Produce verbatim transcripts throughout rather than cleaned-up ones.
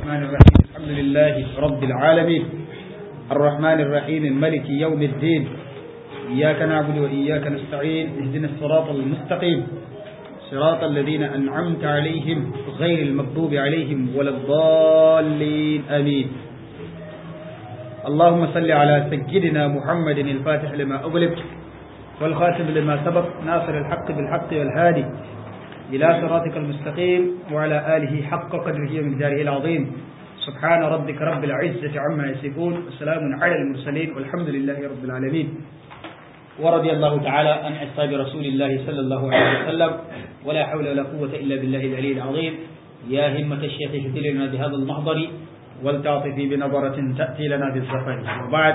الرحمن الرحيم الحمد لله رب العالمين الرحمن الرحيم الملك يوم الدين إياك نعبد وإياك نستعين اهدنا الصراط المستقيم صراط الذين أنعمت عليهم غير المغضوب عليهم ولا الضالين آمين اللهم صل على سيدنا محمد الفاتح لما أغلق والخاتم لما سبق ناصر الحق بالحق والهادي إلى صراطك المستقيم وعلى آله حق قدره ومقداره العظيم سبحان ربك رب العزة عما يصفون وسلام على المرسلين والحمد لله رب العالمين ورضي الله تعالى عن أصحاب رسول الله صلى الله عليه وسلم ولا حول ولا قوة إلا بالله العلي العظيم يا همة الشيخ اهدنا لنا بهذا المحضر ولتعطفي بنظرة تأتي لنا بالظفر وبعد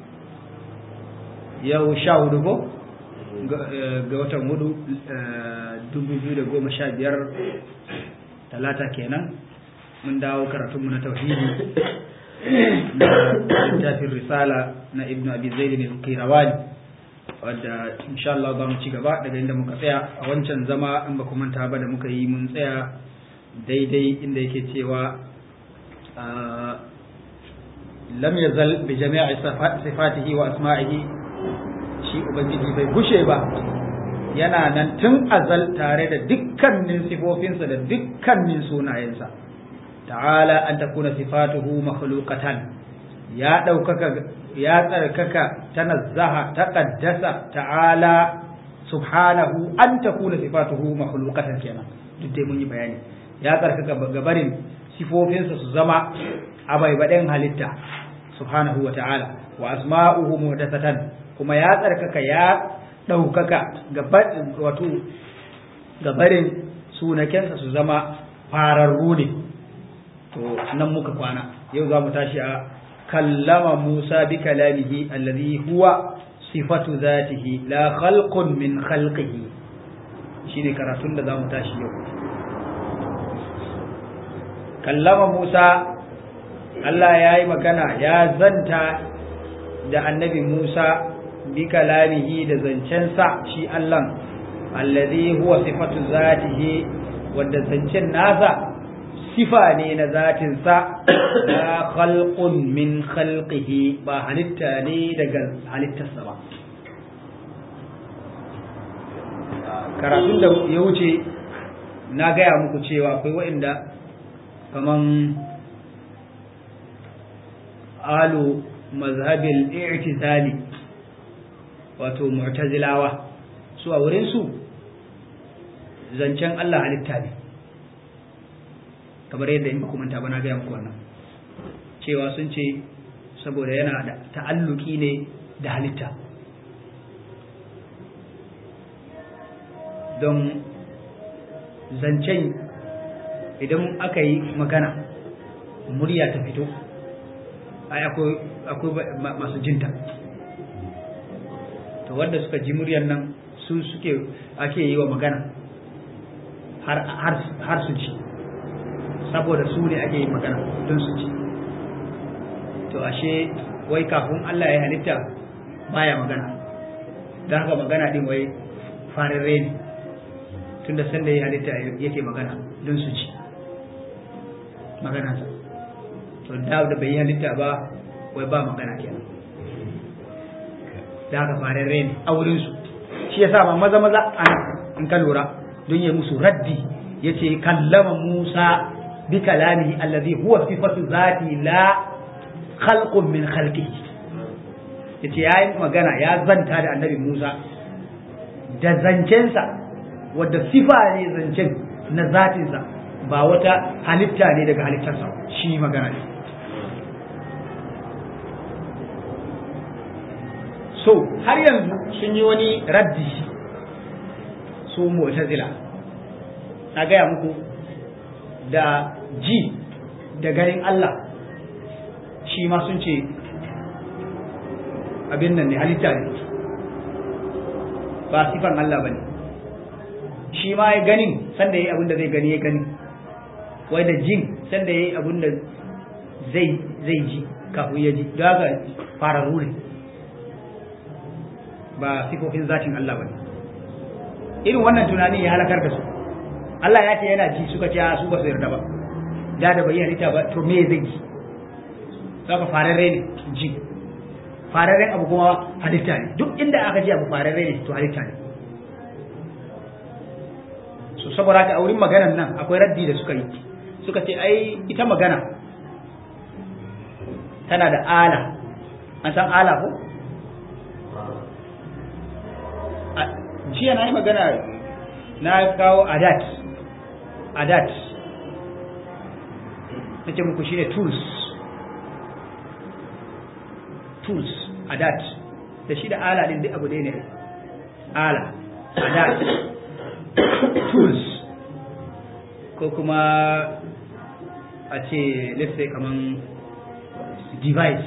يو شاهدكم ga watan hudu dubu biyu da goma sha biyar talata kenan mun dawo karatunmu na tauhidi na littafin risala na ibnu abi zaid al-qirawani wadda insha Allah za mu ci gaba daga inda muka tsaya a wancan zama in ba ku manta ba da muka yi mun tsaya daidai inda yake cewa lam yazal bi jami'i sifatihi wa asma'ihi shi ubangiji bai gushe ba yana nan tun azal tare da dukkanin sifofinsa da dukkanin sunayensa ta'ala an takuna sifatuhu makhluqatan ya daukaka ya tsarkaka tanazzaha taqaddasa ta'ala subhanahu an takuna sifatuhu makhluqatan kenan duk dai mun yi bayani ya tsarkaka gabarin sifofinsa su zama abaibaden halitta subhanahu wa ta'ala wa asma'uhu muhdathatan kuma ya tsarkaka ya ɗaukaka wato gabarin sunakensa su zama fararru ne to nan muka kwana yau za mu tashi a kallama Musa bi kalamihi alladhi huwa sifatu zatihi la khalqun min khalqihi shine karatun da za mu tashi yau kallama Musa Allah ya yi magana ya zanta da annabi Musa bi kalamihi da zancensa shi Allah allazi huwa sifatu zatihi wanda zancen nasa sifa ne na zatinsa la khalqun min khalqihi ba halitta ne daga halittarsa ba karatun da ya wuce na gaya muku cewa akwai waɗanda kaman alu mazhabil i'tizali wato mu'tazilawa su a wurin su zancen Allah halitta ne kamar yadda in ba ku manta ba na ga muku wannan cewa sun ce saboda yana da ta'alluki ne da halitta don zancen idan aka yi magana murya ta fito ai akwai akwai masu jinta to wanda suka ji muryar nan su suke ake yi wa magana har har har su ji saboda su ne ake yi magana don su ji to ashe wai kafin Allah ya halitta baya magana don haka magana din wai fararre ne tunda sanda ya halitta yake magana don su ji magana ta to da da bai halitta ba wai ba magana kenan da aka fararre ne a wurinsu shi ya sa ma maza maza ana in ka lura don ya musu raddi ya ce kallama Musa bi kalamihi allazi huwa sifatu zati la khalqun min khalqihi ya ce yayi magana ya zanta da annabi Musa da zancensa wadda sifa ne zancen na zatinsa ba wata halitta ne daga halittarsa shi magana ne so har yanzu sun yi wani raddi su mu'tazila na gaya muku da ji da ganin Allah shi ma sun ce abin nan ne halitta ne ba sifan Allah ba ne shi ma ya ganin sanda ya yi abin da zai gani ya gani wai da jin sanda ya yi abin da zai ji kafin ya ji da haka fararru ne ba sifofin zatin Allah bane irin wannan tunanin ya halakar da su Allah ya ce yana ji suka ce su ba su yarda ba da da bai halitta ba to me zai yi saka fararre ne ji fararren abu kuma halitta ne duk inda aka ji abu fararre ne to halitta ne so saboda haka a wurin maganar nan akwai raddi da suka yi suka ce ai ita magana tana da ala an san ala ko jiya na yi magana na kawo adat adat na ce muku shine tools tools adat da shi da ala din duk abu ɗaya ne ala adat tools ko kuma a ce let's say kaman device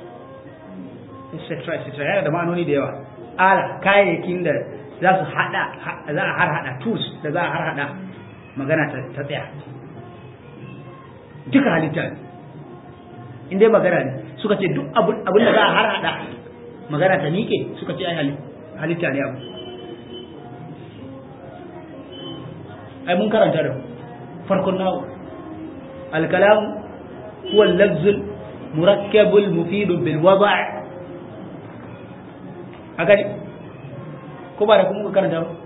etc etc yana da ma'anoni da yawa ala kayayyakin da za su hada za a har hada tools da za a har hada magana ta tsaya duka halitta ne inda magana ne suka ce duk abin da za a har hada magana ta miƙe suka ce ai halitta ne abu ai mun karanta da farkon nawo al-kalam huwa al-lafz al-murakkab al-mufid bil wada' haka ne ko ba da kuma muka karanta ba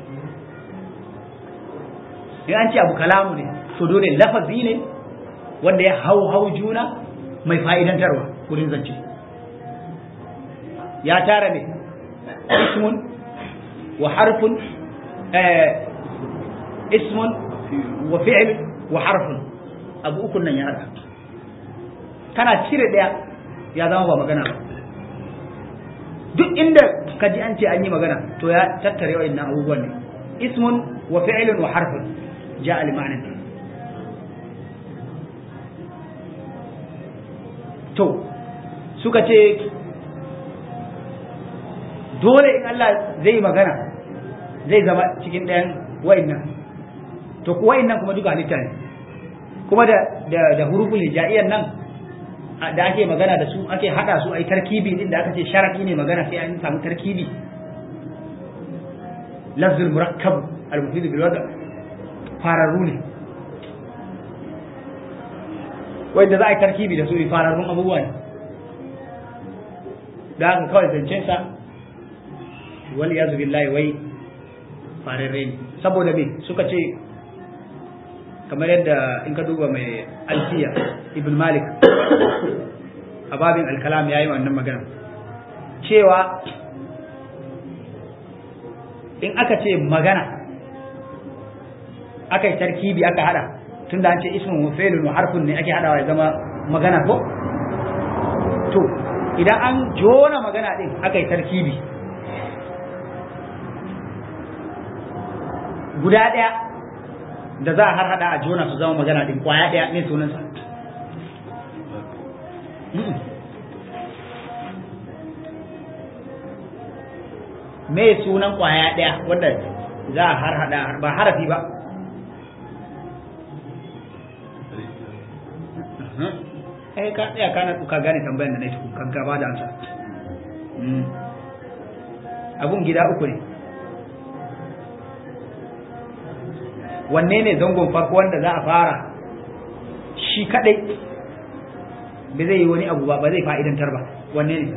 in an ce abu kalamu ne to dole lafazi ne wanda ya hau hau juna mai fa'idantarwa wurin zance ya tara ne ismun wa harfun ismun wa fi'l wa harfun abu ukun nan ya hada kana cire daya ya zama ba magana ba duk inda ka ji an ce an yi magana to ya tattare wa'annan abubuwan ne ismun wa fi'lun wa harfun ja'a li ma'anan to suka ce dole in Allah zai magana zai zama cikin ɗayan wa'annan to wa'annan kuma duka halitta ne kuma da da, da huruful hijaiyan nan da ake magana da su ake hada su ai tarkibi din da aka ce sharadi ne magana sai an samu tarkibi lafzul murakkab al-mufid bil wada fararru ne wanda za a yi tarkibi da su fararrun abubuwa ne da aka kawai zancen sa wal yazu billahi wai fararre ne saboda me suka ce kamar yadda in ka duba mai alfiya ibn malik a babin alkalam ya yi wannan magana cewa in aka ce magana aka yi tarkibi aka hada tun da an ce ismin wa fi'lun wa harfun ne ake hadawa ya zama magana ko to idan an jona magana din aka yi tarkibi guda daya da za a har hada a jona su zama magana din kwaya daya ne sunansa me sunan kwaya daya wanda za a har hada ba harafi ba eh ka tsaya kana ka gane tambayar da nake kan ka ba da amsa abun gida uku ne wanne ne zangon farko wanda za a fara shi kadai ba zai yi wani abu ba ba zai fa'idantar ba wanne ne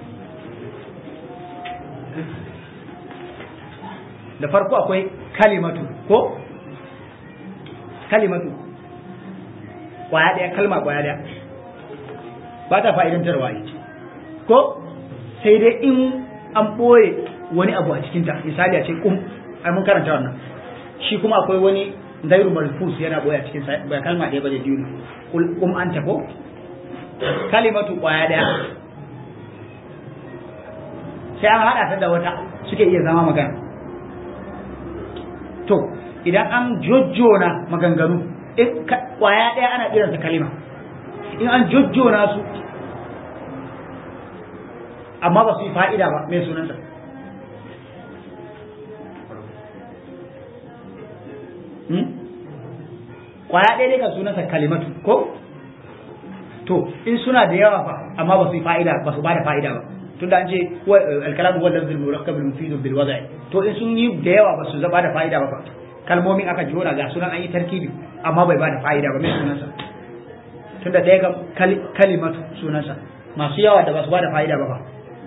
da farko akwai kalimatu ko kalimatu kwaya daya kalma kwaya daya ba ta fa'idantarwa ne ko sai dai in an ɓoye wani abu a cikinta misali a ce kum ai mun karanta wannan shi kuma akwai wani gairu malfus yana boye a cikin ba kalma ɗaya ba da biyu kum anta ko kalimatu kwaya daya sai an haɗa ta da wata suke iya zama magana to idan an jojjona maganganu in kwaya daya ana kiransa kalima in an jojjona su amma ba su yi fa'ida ba mai sunansa kwaya ɗaya ne ka sunansa kalimatu ko to in suna da yawa fa amma ba su yi fa'ida ba su ba da fa'ida ba tunda an ce alkalamu huwa lafzul murakkab al mufid bil wada'i to in sun yi da yawa ba su ba da fa'ida ba fa kalmomin aka jona ga sunan an yi tarkibi amma bai bada fa'ida ba mai sunansa tunda ɗaya ga kalimatu sunansa masu yawa da ba su bada fa'ida ba ba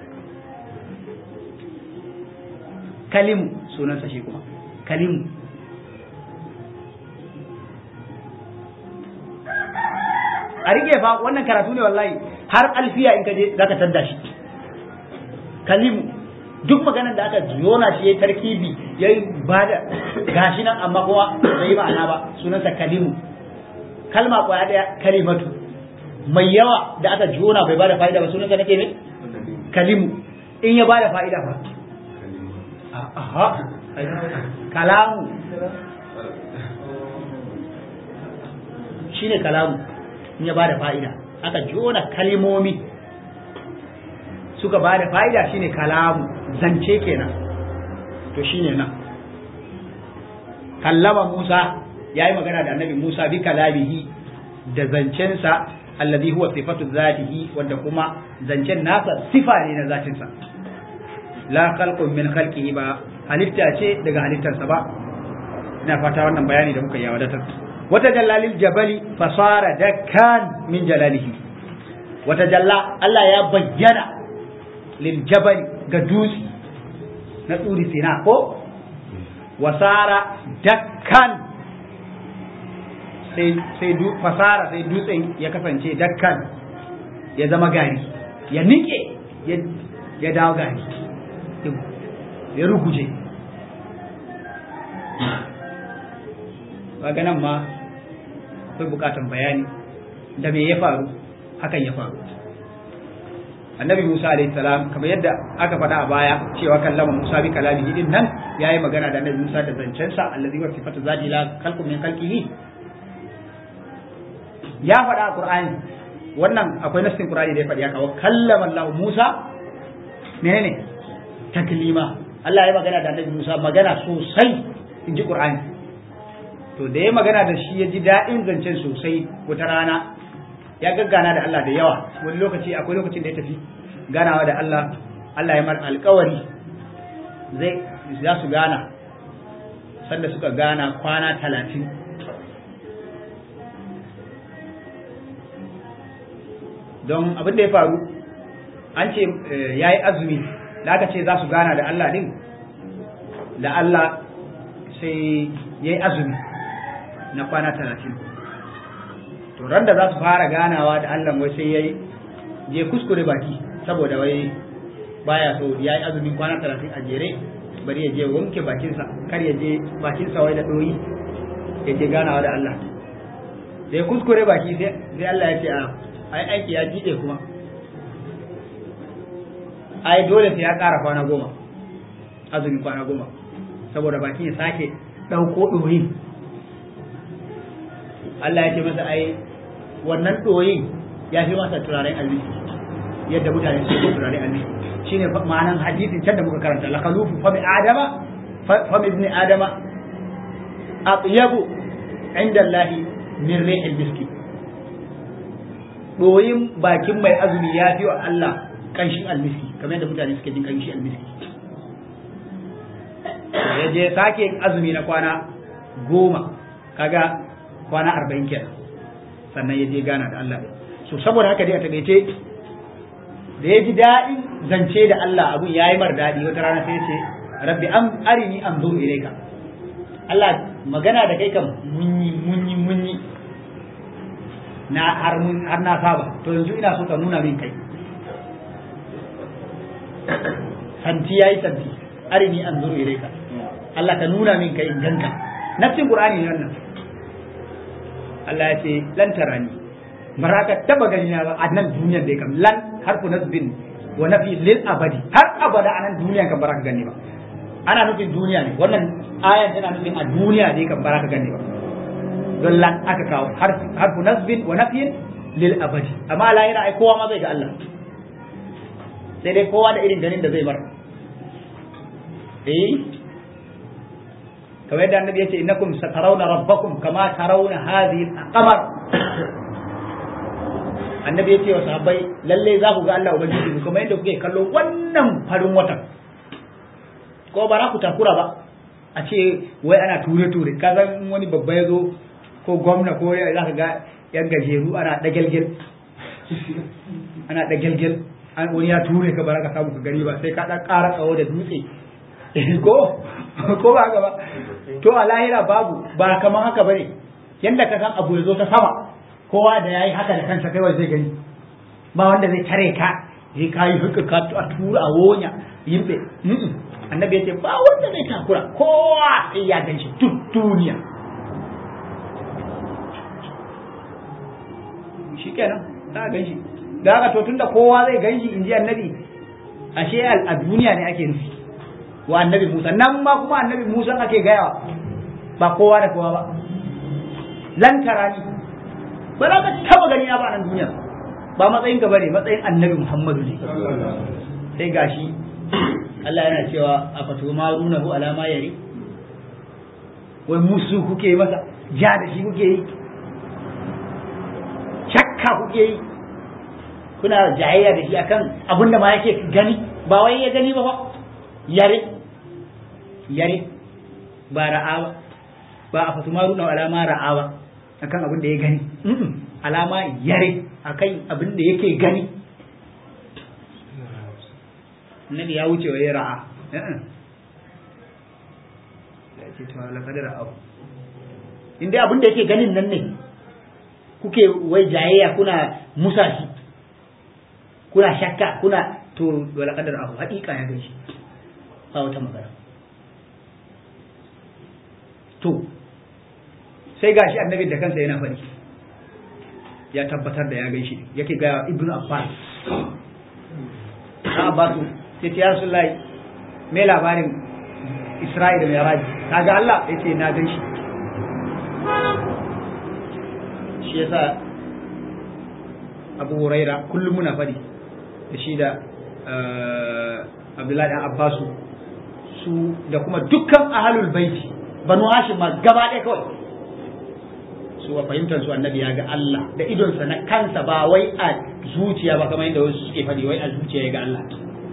kalimu sunansa shi kuma kalimu a rike fa wannan karatu ne wallahi har alfiya in ka je zaka tadda shi kalimu duk maganar da aka jona shi yayi tarkibi yayi bada gashi nan amma kuma bai ma'ana ba sunansa kalimu kalma kwaya daya kalimatu mai yawa da aka jona bai bada fa'ida ba sunansa nake ne kalimu in ya bada fa'ida fa aha kalamu shine kalamu in ya bada fa'ida aka jona kalimomi suka bada fa'ida shine kalamu zance kenan to shine nan kallama Musa yayi magana da annabi Musa bi kalamihi da zancensa alladhi huwa sifatu zatihi wanda kuma zancen nasa sifa ne na zatinsa la khalqun min khalqihi ba halitta ce daga halittarsa ba ina fata wannan bayani da muka yi wadatar wata jallalil jabali fasara dakkan min jalalihi wata jalla Allah ya bayyana lil jabali ga dutse na tsuri sina ko wasara dakkan sai sai du fasara sai dutsen ya kasance dakkan ya zama gari ya nike ya ya dawo gari ya ruguje kaga nan ma akwai bukatan bayani da me ya faru hakan ya faru annabi Musa alaihi salam kamar yadda aka faɗa a baya cewa kallama Musa bi kalamihi din nan yayi magana da annabi Musa da zancensa allazi wa sifatu zati la khalqu min khalqihi ya faɗa a Qur'ani wannan akwai nassin Qur'ani da ya faɗi haka wa kallama Allah Musa menene taklima Allah ya magana da annabi Musa magana sosai in ji Qur'ani to da ya magana da shi ya ji daɗin zancen sosai wata rana ya gaggana da Allah da yawa wani lokaci akwai lokacin da ya tafi ganawa da Allah Allah ya mar alƙawari zai za su gana sanda suka gana kwana talatin don abin da ya faru an ce ya yi azumi da aka ce za su gana da Allah din da Allah sai ya yi azumi na kwana talatin to ran da za su fara ganawa da Allah wai sai yayi je kuskure baki saboda wai baya so ya yi azumin kwana talatin a jere bari ya je wanke bakinsa kar ya je bakinsa wai da doyi ya je ganawa da Allah sai kuskure baki sai sai Allah ya ce a ai aiki ya jide kuma ai dole sai ya ƙara kwana goma azumin kwana goma saboda bakin ya sake ɗauko ɗoyin Allah ya ce masa ai wannan ɗoyin ya fi masa turaren almisi yadda mutane su yi turaren almisi shine ma'anan hadisin can da muka karanta la khalufu fa bi adama fa bi ibn adama atyabu inda Allah min rihil miski ɗoyin bakin mai azumi ya fi wa Allah kanshin almiski kamar yadda mutane suke jin kanshin almiski ya je sake azumi na kwana goma kaga kwana arba'in kenan sannan ya je gana da Allah so saboda haka dai a takaice da ya ji daɗin zance da Allah abun ya yi mar daɗi wata rana sai ya ce rabbi an arini an zo ilaika Allah magana da kai kam munyi munyi munyi na har mun har na saba to yanzu ina so ka nuna min kai santi yayi santi arini an zo ilaika Allah ka nuna min kai ganka nafsin Qur'ani ne wannan Allah ya ce lan tarani baraka taba gani na ba a nan duniyar da kam lan harfu nasbin wa nafi lil abadi har abada a nan duniyar kan baraka gani ba ana nufin duniya ne wannan ayan tana nufin a duniya ne kan baraka gani ba don lan aka kawo harfu nasbin wa nafi lil abadi amma lahira ai kowa ma zai ga Allah sai dai kowa da irin ganin da zai bar eh kamar yadda annabi yace innakum satarawna rabbakum kama tarawna hadhihi al-qamar annabi yace wa sahabbai lalle za ku ga Allah ubangiji ku kamar yadda kuke kallo wannan farin watan ko ba za ku takura ba a ce wai ana ture ture ka san wani babba ya zo ko gwamna ko ya za ka ga yan gajeru ana dagelgel ana dagelgel wani ya ture ka bara ka samu ka gani ba sai ka dan ƙara tsawo da dutse ko ko ba haka ba to a lahira babu ba kamar haka bane yanda ka san abu ya zo ta sama kowa da yayi haka da kansa kai wai zai gani ba wanda zai tare ka zai kayi hukka ka a tura a wonya yimbe annabi ya ce ba wanda zai takura kowa sai ya ganshi duk duniya shikenan za a ganshi da haka to tunda kowa zai ganshi in ji annabi ashe a duniya ne ake nufi wa annabi Musa nan ma kuma annabi Musa ake gayawa ba kowa da kowa ba lan tarani ba za ka taba gani ba a nan duniya ba matsayin ka bane matsayin annabi Muhammadu ne sai gashi Allah yana cewa a fatu marunahu alama yari wai musu kuke masa ja da shi kuke yi shakka kuke yi kuna jayayya da shi akan abinda ma yake gani ba wai ya gani ba ba yare yare ba ra'awa ba a fatu marunahu alama ra'awa akan abinda ya gani alama yare akan abinda yake gani annabi ya wuce wa ya ra'a ya ce to la kadara abu inda abin da yake ganin nan ne kuke wai jayayya kuna musa shi kuna shakka kuna to wala kadara abu hakika ya gaishe ba wata magana to sai gashi annabi da kansa yana faɗi ya tabbatar da ya gaishe yake ga ibnu abbas na abbasu sai ya Rasulullahi me labarin Isra'ila mai raji kaga Allah yace na gan shi shi yasa Abu Huraira kullum muna fadi da shi da Abdullahi dan Abbasu su da kuma dukkan ahlul baiti banu Hashim ma gaba ɗaya kawai su a fahimtar su annabi ya ga Allah da idonsa na kansa ba wai a zuciya ba kamar yadda wasu suke fadi wai a zuciya ya ga Allah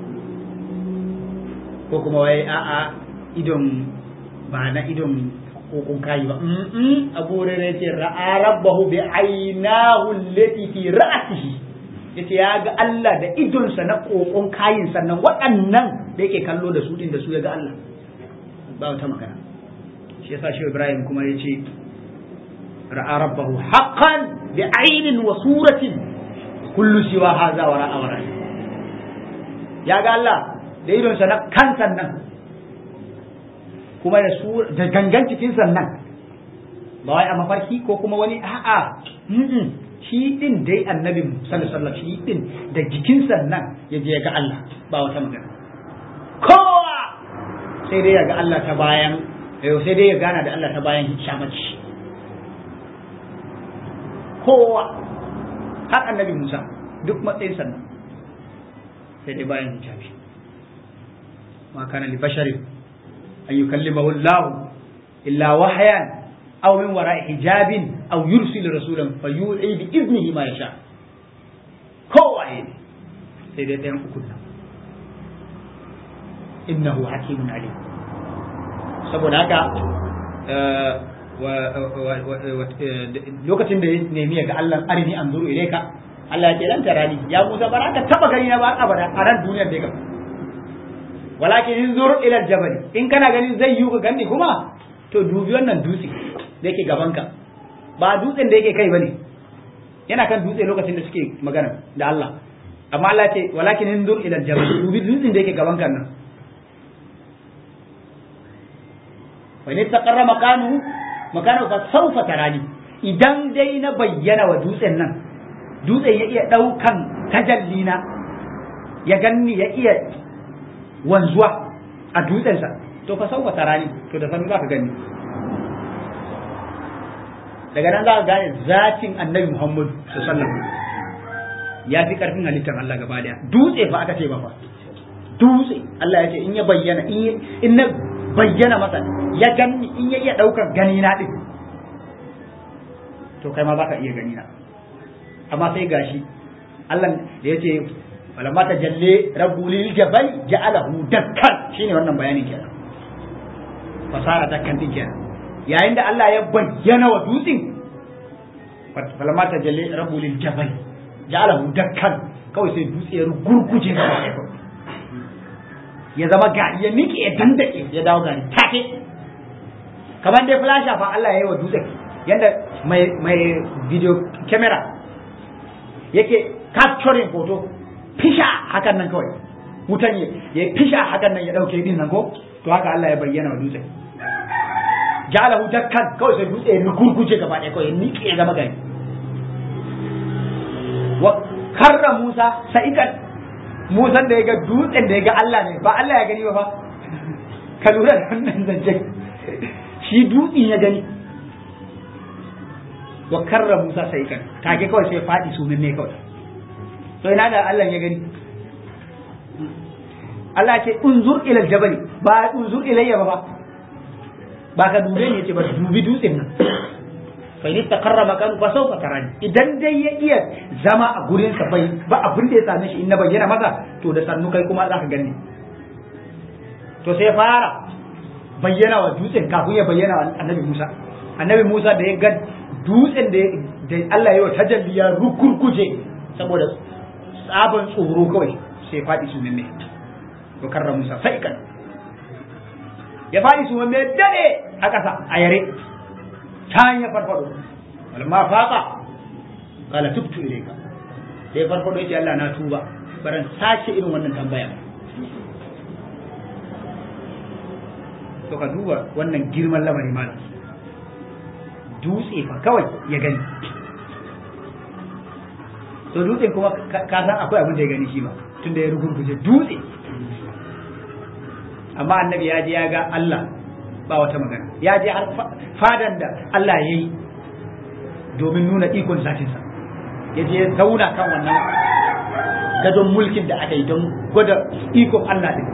ko kuma wai a'a idon ba na idon kokon kayi ba abu rere ce ra'a rabbahu bi aynahu allati fi ra'sihi yace ya ga Allah da idonsa na kokon kayin sannan waɗannan da yake kallo da su din da su ya ga Allah ba wata magana shi yasa shi Ibrahim kuma yace ra'a rabbahu haqqan bi aynin wa suratin kullu siwa hadha wa ra'a wa ra'a ya ga Allah da idonsa na kansan nan kuma da su da gangan cikin sannan ba wai a mafarki ko kuma wani a'a shi din dai annabi sallallahu alaihi wasallam shi din da jikin sannan ya je ya ga Allah ba wata magana kowa sai dai ya ga Allah ta bayan sai dai ya gana da Allah ta bayan shamaci kowa har annabi Musa duk matsayin sannan sai dai bayan hijabi ما كان لبشر أن يكلمه الله إلا وحيا أو من وراء حجاب أو يرسل رسولا فيوحي بإذنه ما يشاء كو عين سيدتين أكلنا إنه حكيم عليم saboda haka lokacin da ya nemi ga Allah arini anzuru ilayka Allah ya ce lan tarani ya Musa baraka taba gani na ba abada a ran duniyar da ya walakin in zuru ila jabal in kana ganin zai yi ka ganni kuma to dubi wannan dutse da yake gaban ka ba dutsen da yake kai bane yana kan dutse lokacin da suke magana da Allah amma Allah ce walakin in zuru ila jabal dubi dutsen da yake gaban ka nan fa ne taqarra makanu makanu fa sawfa tarani idan dai na bayyana wa dutsen nan dutsen ya iya daukan tajallina ya ganni ya iya wanzuwa a dutsensa to fa sauka tarani to da sanu za ka gani daga nan za ka gane zatin annabi Muhammadu sallallahu alaihi wasallam ya fi karfin halittar Allah gaba daya dutse fa aka ce ba fa dutse Allah ya ce in ya bayyana in na bayyana masa ya gani in ya iya daukar gani na din to kai ma za ka iya gani na amma sai gashi Allah da ya ce falamma tajalle rabbu lil jabal ja'alahu dakkan shine wannan bayanin kenan fasara dakkan din kenan yayin da Allah ya bayyana wa dutsen falamma tajalli rabbul jabal ja'alahu dakkan kawai sai dutse ya gurguje gaba ɗaya ya zama gari ya miƙe ya dandake ya dawo gari take kamar dai flasha fa Allah ya yi wa dutsen yanda mai mai video camera yake capturing photo fisha hakan nan kawai wutan ya fisha hakan nan ya dauke din nan ko to haka Allah ya bayyana wa dutsen ja'alahu dakkan kawai sai dutse ya gurguje gaba ɗaya kawai ya miƙe ya zama gari wa karra Musa sa'ikan Musa da ya ga dutsen da ya ga Allah ne ba Allah ya gani ba fa ka lura da wannan zancen shi dutsen ya gani wa karra Musa sa'ikan take kawai sai faɗi su ne kawai to ina da Allah ya gani Allah ce unzur ila aljabal ba unzur ilayya ba ba ka dube ne ce ba dubi dutsen nan fa in taqarra makanu fa sawfa tarani idan dai ya iya zama a gurin sa bai ba abin da ya same shi in na bayyana masa to da sannu kai kuma za ka gani to sai fara bayyana wa dutsen kafin ya bayyana wa annabi Musa annabi Musa da ya ga dutsen da Allah ya yi wa tajalli ya rukurkuje saboda sabon tsoro kawai sai faɗi su ne to karra Musa sai kan ya faɗi su ne dade a ƙasa a yare ta ya farfado walma faqa qala tubtu ilayka sai farfado yace Allah na tuba baran sace irin wannan tambaya to ka duba wannan girman lamari malam dutse fa kawai ya gani to dutsen kuma ka san akwai abin da ya gani shi ba tunda ya rugurguje dutse amma annabi ya je ya ga Allah ba wata magana ya je har fadan da Allah ya yi domin nuna ikon zatinsa ya je zauna kan wannan gadon mulkin da aka yi don gwada ikon Allah din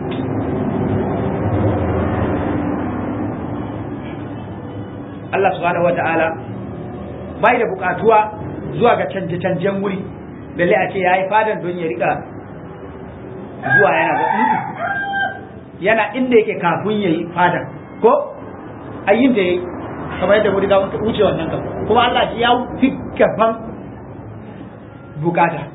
Allah subhanahu wata'ala bai da bukatuwa zuwa ga canje-canjen wuri balle a ce ya yi fadan don ya rika zuwa yana ga yana inda yake kafin ya yi fadan ko ayin da ya yi kamar yadda wuri gawon ka wuce wannan kan kuma Allah ya fi gaban bukata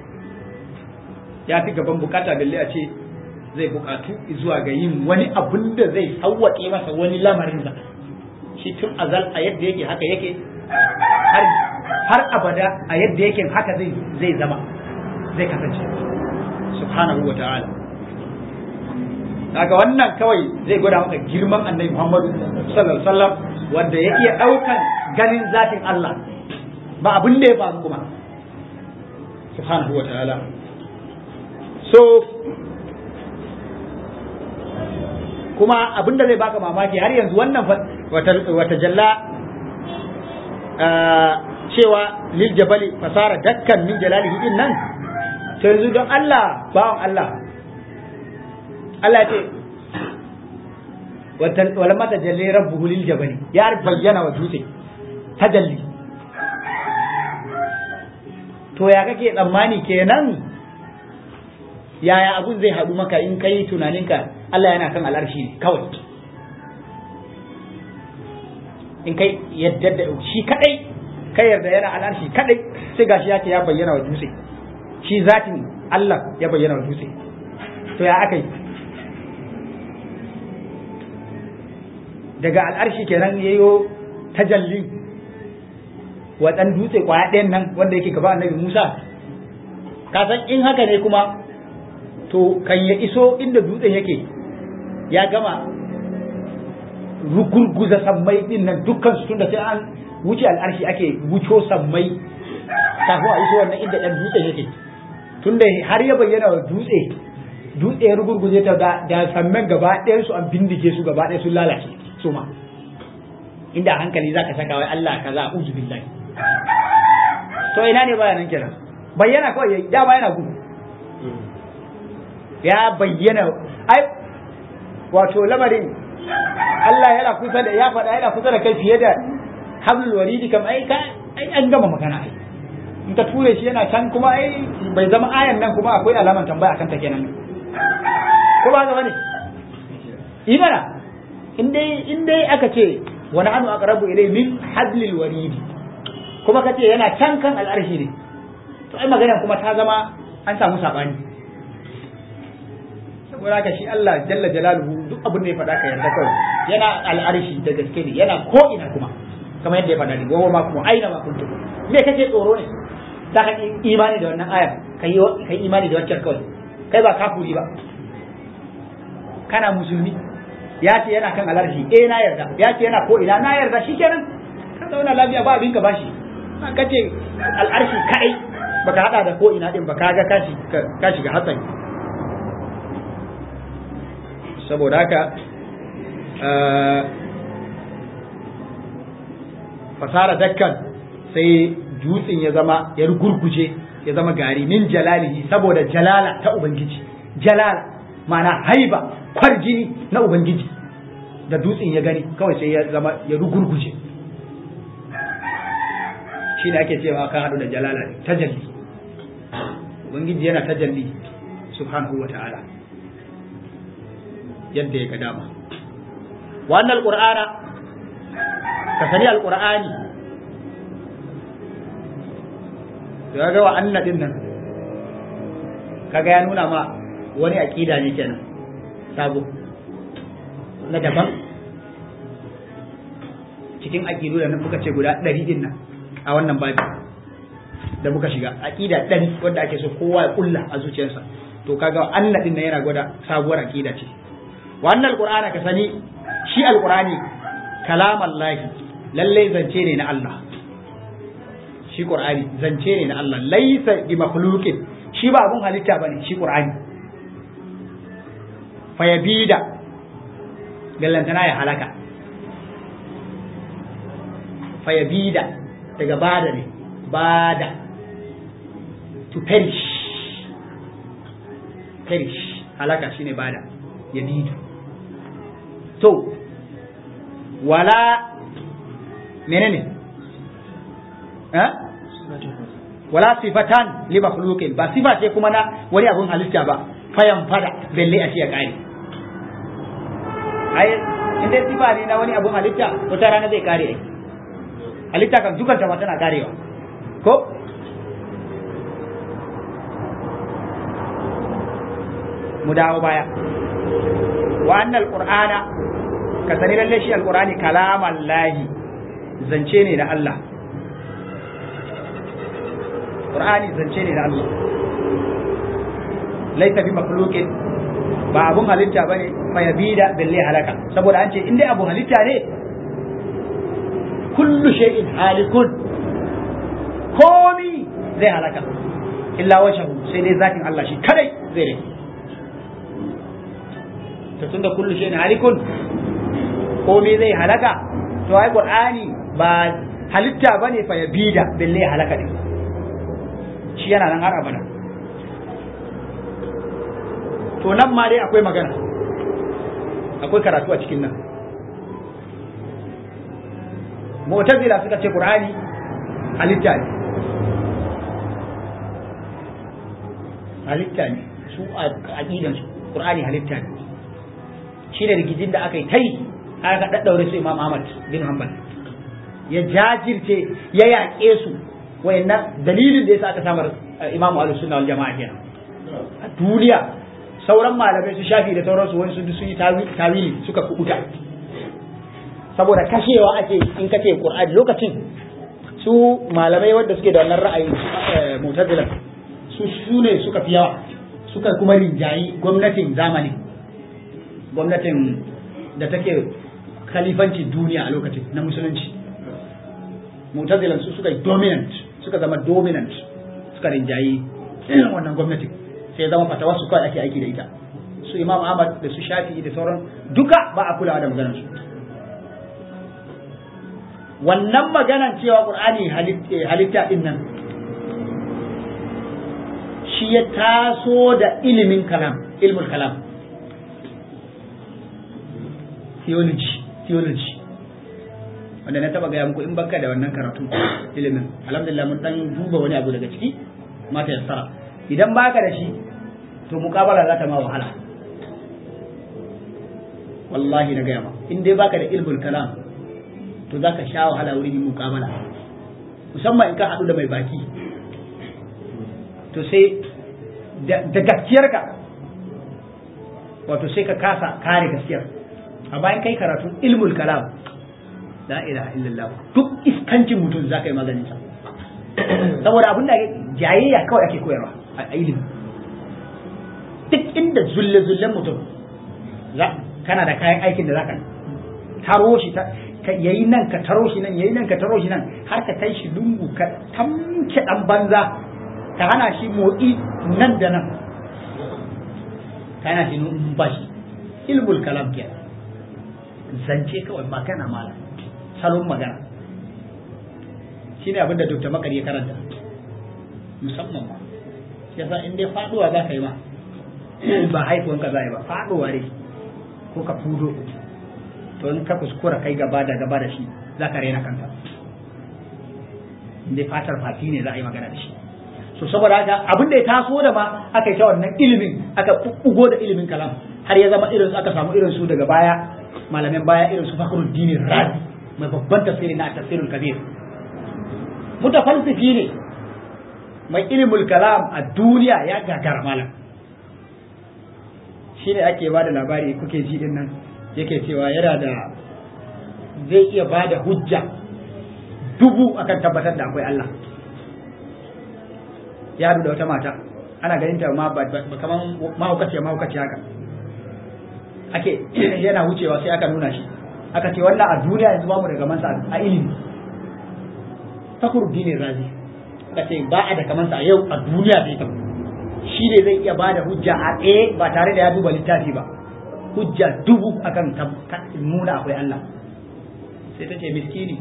ya fi gaban bukata balle a ce zai bukatu zuwa ga yin wani abun da zai sauwaƙe masa wani lamarin sa shi tun azal a yadda yake haka yake har har abada a yadda yake haka zai zai zama zai kasance subhanahu wa ta'ala daga wannan kawai zai gwada maka girman annabi Muhammadu sallallahu alaihi wasallam wanda ya iya daukan ganin zatin Allah ba abin da ya faru kuma subhanahu wa ta'ala so kuma abin da zai baka mamaki har yanzu wannan wata jalla cewa lil jabali fasara dakkan min jalalihi din nan to yanzu don Allah bawan Allah Allah ce walamma tajalli rabbuhu lil jabali ya bayyana wa dutse tajalli to ya kake tsammani kenan yaya abun zai haɗu maka in kai tunaninka Allah yana kan al'arshi ne kawai in kai yadda da shi kadai kai yarda yana al'arshi kadai sai gashi ya ce ya bayyana wa dutse shi zatin Allah ya bayyana wa dutse to ya aka yi daga al'arshi kenan yayo tajalli wa dan dutse kwaya ɗayan nan wanda yake gaba annabi Musa ka san in haka ne kuma to kan ya iso inda dutsen yake ya gama rugurguza sammai din nan dukkan su tunda sai an wuce al'arshi ake wuco sammai kafin a iso wannan inda ɗan dutsen yake tunda har ya bayyana wa dutse dutse ya rugurguje ta da samman gaba ɗayan su an bindige su gaba ɗaya sun lalace su ma inda hankali zaka saka wai Allah kaza uzu billahi to ina ne bayanan kenan bayyana kawai yayi da yana gudu ya bayyana ai wato lamarin Allah yana kusa da ya faɗa yana kusa da kai fiye da hablul waridi kam ai ka ai an gama magana ai in ka ture shi yana can kuma ai bai zama ayan nan kuma akwai alaman tambaya akan ta kenan ko ba ga bane imana in dai in dai aka ce wa nahnu aqrabu ilayhi min hablil warid kuma kace yana can kan al'arshi ne to ai magana kuma ta zama an samu sabani saboda haka shi Allah jalla jalaluhu duk abin da ya faɗa ka yarda kawai yana al'arshi da gaske ne yana ko ina kuma kamar yadda ya faɗa ne gowa ma kuma aina ma kuntum me kake tsoro ne za ka imani da wannan ayar kai kai imani da wacce kawai kai ba kafuri ba kana musulmi ya ce yana kan alarshi eh na yarda ya ce yana ko ina na yarda shikenan ka zauna lafiya ba abin ka bashi ka ce al'arshi kai baka hada da ko ina din ba ka ga kashi ka shiga hatsari saboda haka fasara dakkan sai dutsen ya zama ya rugurguje ya zama gari min jalalihi saboda jalala ta ubangiji jalala ma'ana haiba kwarjini na ubangiji da dutsen ya gani kawai sai ya zama ya rugurguje shi ne ake cewa kan hadu da jalala ne tajalli ubangiji yana tajalli subhanahu wa ta'ala yadda ya ga dama wannan alqur'ana ka sani alqur'ani to ga wa anna din nan kaga ya nuna ma wani aqida ne kenan sabo na daban cikin aqidu da nan muka ce guda ɗari din nan a wannan babi da muka shiga aqida ɗari wanda ake so kowa ya kulla a zuciyarsa to kaga anna din nan yana gwada sabuwar aqida ce wannan alqur'ana ka sani shi alqur'ani kalamallahi lalle zance ne na Allah shi qur'ani zance ne na Allah laysa bi makhluqin shi ba abun halitta bane shi qur'ani fayabida gallantana ya halaka fayabida daga bada ne bada to perish perish halaka shine bada yabidu to wala menene eh wala sifatan li makhluqin ba sifa ce kuma na wani abun halitta ba fayan fada belle a ce ya kare ai inda sifa ne na wani abun halitta wata rana zai kare ai halitta kan dukan ta tana karewa ko mu dawo baya wa annal qur'ana ka sani lalle shi alqur'ani kalaman lahi zance ne na Allah qur'ani zance ne na Allah laisa bi makhluqin ba abun halitta bane fa yabida billahi halaka saboda an ce in dai abu halitta ne kullu shay'in halikun komi zai halaka illa washahu sai dai zatin Allah shi kadai zai rike to tunda kullu shay'in halikun komi zai halaka to ai qur'ani ba halitta bane fa yabida billahi halaka din shi yana nan har abada to nan ma dai akwai magana akwai karatu a cikin nan mu'tazila suka ce qur'ani halitta ne halitta ne su a aqidan su qur'ani halitta ne shi da rigijin da aka yi tai aka daddaure su Imam Ahmad bin Hanbal ya jajirce ya yaƙe su wayannan dalilin da yasa aka samar Imam Ahlus Sunna wal Jama'a kenan a duniya sauran malamai su shafi da sauransu wani sun yi tawili suka kubuta saboda kashewa ake in kace Qur'ani lokacin su malamai wanda suke da wannan ra'ayi mu'tazila su su ne suka fi yawa suka kuma rinjayi gwamnatin zamani gwamnatin da take khalifanci duniya a lokacin na musulunci mu'tazilan su suka dominant suka zama dominant suka rinjayi wannan gwamnatin sai zama fatawa su kawai ake aiki da ita su Imam Ahmad da su Shafi'i da sauran duka ba a kulawa da maganar su wannan maganar cewa Qur'ani halitta din nan shi ya taso da ilimin kalam ilmul kalam theology theology wanda na taba gaya muku in baka da wannan karatu ilimin alhamdulillah mun dan duba wani abu daga ciki mata yassara idan baka da shi to muƙabala za ta ma wahala wallahi na gaya ma in dai baka da ilmul kalam to zaka sha wahala wurin yin muqabala musamman in ka haɗu da mai baki to sai da gaskiyarka wato sai ka kasa kare gaskiyar a bayan kai karatu ilmul kalam la ilaha illallah duk iskancin mutum za ka yi maganin sa saboda abin da jayayya kawai ake koyarwa a ilimi duk inda zulle zullen mutum kana da kayan aikin da za ka taro shi yayi nan ka taro shi nan yayi nan ka taro shi nan har ka kai shi lungu ka tamke dan banza ka hana shi motsi nan da nan ka hana shi numfashi ilmul kalam ke zance kawai magana malam salon magana shine abin da Dr. Makari ya karanta musamman ma yasa in dai faduwa za ka yi ma ba haifuwanka za yi ba faduwa ne ko ka fudo to in ka kuskura kai gaba da gaba da shi za ka rena kanka inda fatar fati ne za a yi magana da shi so saboda haka abin da ya taso da ma aka yi ta wannan ilimin aka bugo da ilimin kalam har ya zama irin su aka samu irin su daga baya malamin baya irin su Fakhruddin Razi mai babban tafsiri na tafsirul kabir mutafalsifi ne mai ilimul kalam a duniya ya gagara malam shine ake ba da labari kuke ji din nan yake cewa yana da zai iya ba da hujja dubu akan tabbatar da akwai Allah ya haɗu da wata mata ana ganin ta ma kaman mahaukaciya mahaukaciya haka ake yana wucewa sai aka nuna shi aka ce wannan a duniya yanzu ba mu da kamansa a ilimi Fakhruddin Razi aka ce ba a da kamansa a yau a duniya sai ta shi ne zai iya ba da hujja a tsaye ba tare da ya duba littafi ba hujja dubu akan nuna akwai Allah sai ta ce miskini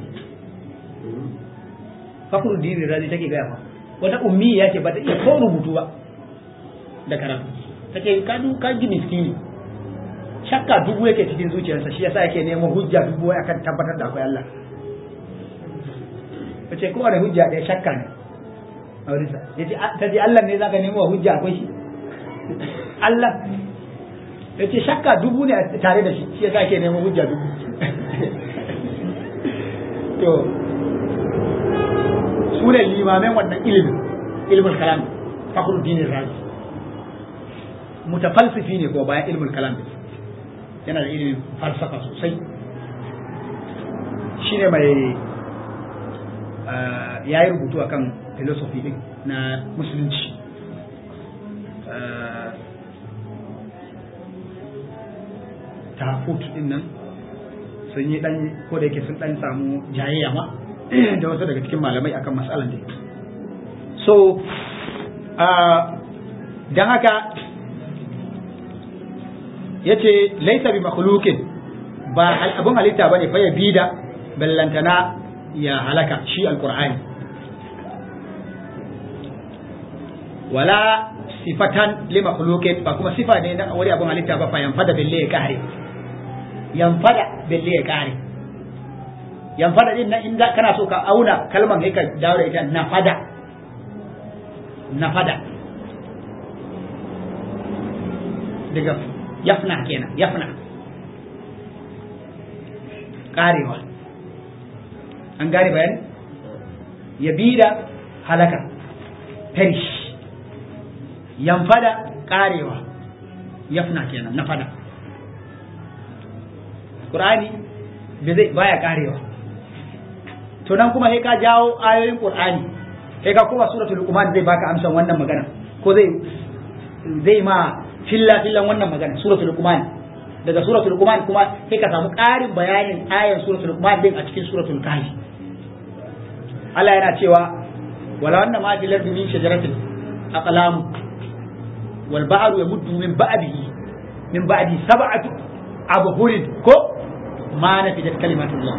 Fakhruddin Razi take gaya fa wata ummi ya ce ba ta iya ko rubutu ba da karatu ta ce ka du ka ji miskini shakka dubu yake cikin zuciyarsa shi yasa yake neman hujja dubu akan tabbatar da akwai Allah ta ce kowane hujja ɗaya shakka ne a wurinsa ya ce ta ce Allah ne za ka nemo hujja akwai shi Allah ya ce shakka dubu ne tare da shi shi yasa ake neman hujja dubu to su ne limamen wannan ilimin ilimin kalam Fakhruddin Razi mutafalsifi ne ko bayan ilimin kalam yana da ilimin falsafa sosai shine mai ya yi rubutu akan philosophy din na musulunci tahafut din nan sun yi dan ko da yake sun dan samu jayayya ma da wasu daga cikin malamai akan matsalan da so dan haka yace laisa bi makhluqin ba abun halitta bane fa ya bida ballantana ya halaka shi alqur'ani wala sifatan li makhluqin ba kuma sifa ne na wani abun halitta ba fa yanfada billahi kahri yanfada billahi kahri yanfada din nan in kana so ka auna kalman kai ka dawo da ita nafada nafada daga yafna kenan yafna karewa an gane bayani yabida halaka perish yanfada karewa yafna kenan nafada qur'ani bai baya karewa to nan kuma sai ka jawo ayoyin qur'ani sai ka kuma suratul luqman zai baka amsan wannan magana ko zai zai ma filla fillan wannan magana suratul luqman daga suratul luqman kuma sai ka samu ƙarin bayanin ayan suratul luqman din a cikin suratul kahfi Allah yana cewa wala anna ma fil ardi min shajaratin aqlam wal ba'ru yamuddu min ba'dihi min ba'di sab'ati abhurin ko ma nafidat kalimatullah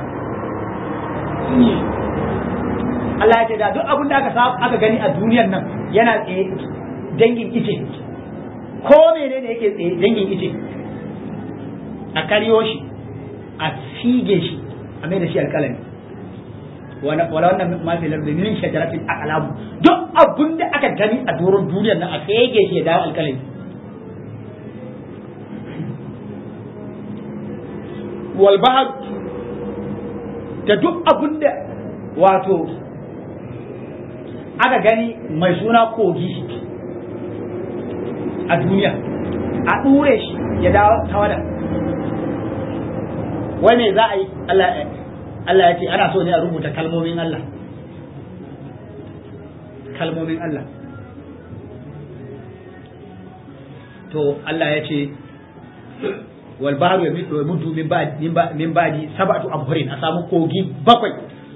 Allah ya ce da duk abin da aka aka gani a duniyar nan yana tsaye dangin ice ko menene yake tsaye dangin ice a karyo shi a fige shi a mai da shi alkalami wala wannan mafi lardi min shajaratin aqlam duk abin da aka gani a doron duniyar nan a fige shi ya dawo alkalami wal bahr da duk abin da wato aka gani mai suna kogi a duniya a ɗure shi ya dawo tawada wai me za a yi Allah ya ce ana so ne a rubuta kalmomin Allah kalmomin Allah to Allah ya ce wal bahru yamuddu min ba'di min ba'di sab'atu abhurin a samu kogi bakwai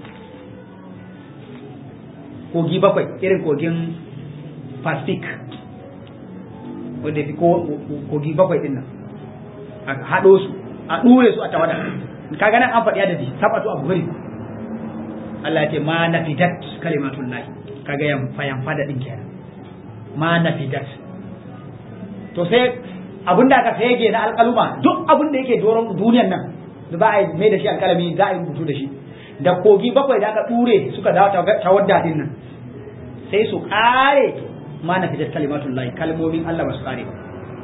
kogi bakwai irin kogin Pacific wanda fi kogi bakwai din nan a haɗo su a ɗure su a tawada kaga nan an faɗi adadi sab'atu abhurin Allah ya ce ma nafidat kalimatullahi kaga yan fayan fada din kenan ma nafidat to sai abinda aka fege na alƙaluma duk abin da yake doron duniyar nan da za a yi mai da shi alƙalami za a yi rubutu da shi da kogi bakwai da aka ture suka dawo tawadda din nan sai su ƙare ma na fitar kalimatun lahi kalmomin Allah ba su ƙare ba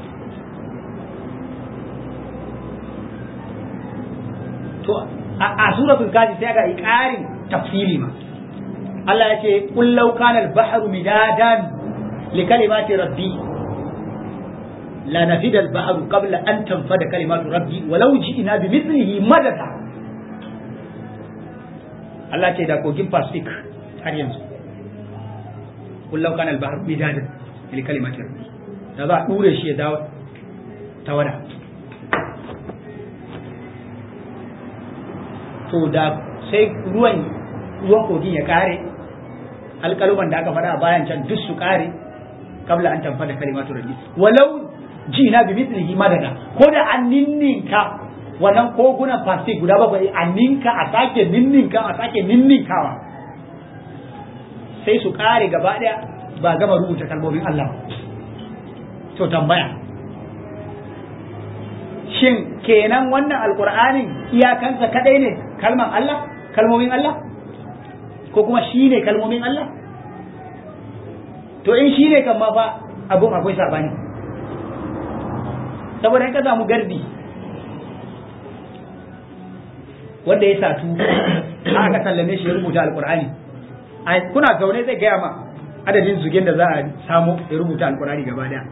to a suratul kafi sai aka yi ƙarin tafsili ma Allah ya ce qul law kana al-bahru midadan li kalimati rabbi la nafida al-bahru qabla an tanfada kalimatu rabbi walau ji'na bi mithlihi madada Allah ce da kogin Pacific har yanzu qul law kana al-bahru midadan li kalimati rabbi da za a dure shi ya dawo tawada to da sai ruwan ruwan kogin ya kare alƙaluman da aka faɗa a bayan can duk su kare kabla an tanfa da kalimatu rabbi walau jina bi mithlihi madada ko da an ninninka wannan kogunan Pacific guda bakwai a ninka a sake ninninka a sake ninninkawa sai su kare gaba daya ba gama rubuta kalmomin Allah to tambaya shin kenan wannan alqur'anin iyakansa kadai ne kalman Allah kalmomin Allah ko kuma shine kalmomin Allah to in shine kan ma fa abun akwai sabani saboda in ka samu gardi wanda ya satu aka sallame shi ya rubuta alqur'ani ai kuna zaune zai gaya ma adadin zugen da za a samu ya rubuta alqur'ani gaba daya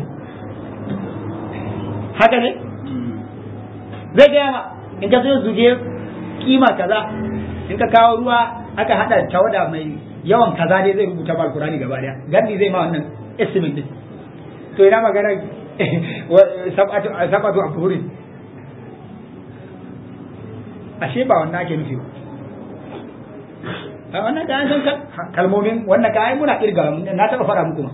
haka ne zai gaya ma in ka so zuge kima kaza in ka kawo ruwa aka hada tawada mai yawan kaza dai zai rubuta ba alqur'ani gaba daya gardi zai ma wannan estimate din to ina magana sab'atu sab'atu abhurin ashe ba wannan ake nufi ba wannan da an san kalmomin wannan ka ai muna kirga na taba fara muku ma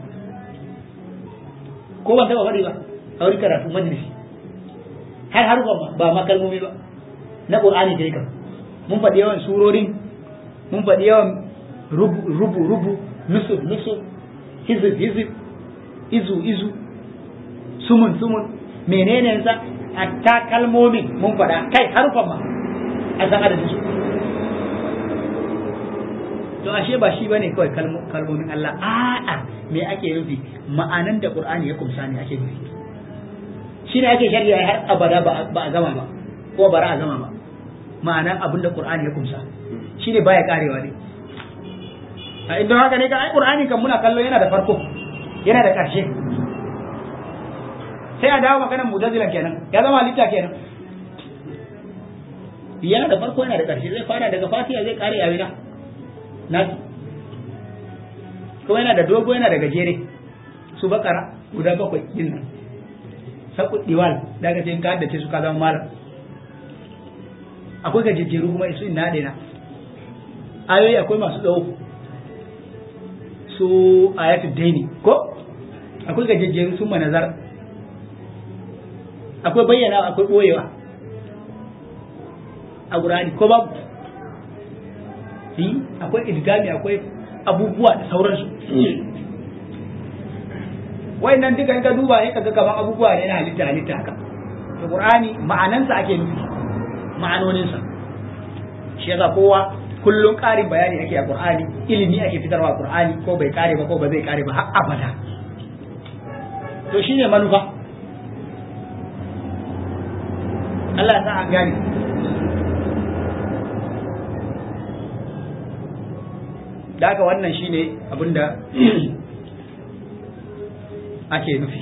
ko ban taba fari ba a wurin karatu majalisi har har ba ma kalmomi ba na qur'ani dai kam mun faɗi yawan surorin mun faɗi yawan rubu rubu rubu nusuf nusuf hizib hizib izu izu sumun sumun menene sa hatta kalmomin mun faɗa kai harufan ma a san adadin su to ashe ba shi bane kawai kalmomin Allah a'a me ake nufi ma'anan da Qur'ani ya kumsa ne ake nufi shine ake shari'a har abada ba a gama ba ko bara a gama ba ma'anan abin da Qur'ani ya kumsa shine baya karewa ne a inda haka ne ka ai Qur'ani kan muna kallo yana da farko yana da ƙarshe sai a dawo maganar mutazilan kenan ya zama halitta kenan yana da farko yana da ƙarshe zai fara daga fatiha zai kare a wina nasu kuma yana da dogo yana da gajere su bakara guda bakwai din nan saku diwal daga cikin ka haddace su ka zama malam akwai gajejjeru kuma su ina daina ayoyi akwai masu tsawo su ayatul daini ko akwai gajejjeru sun manazar akwai bayyana akwai boyewa a Qur'ani ko babu yi akwai idgami akwai abubuwa da sauransu wayannan duka in ka duba sai kaga kaman abubuwa ne na halitta halitta haka to Qur'ani ma'anansa ake nufi ma'anoninsa shi yasa kowa kullum ƙarin bayani ake a Qur'ani ilimi ake fitarwa a Qur'ani ko bai kare ba ko ba zai kare ba har abada to shine manufa Allah ya sa an gane da haka wannan shine abinda ake nufi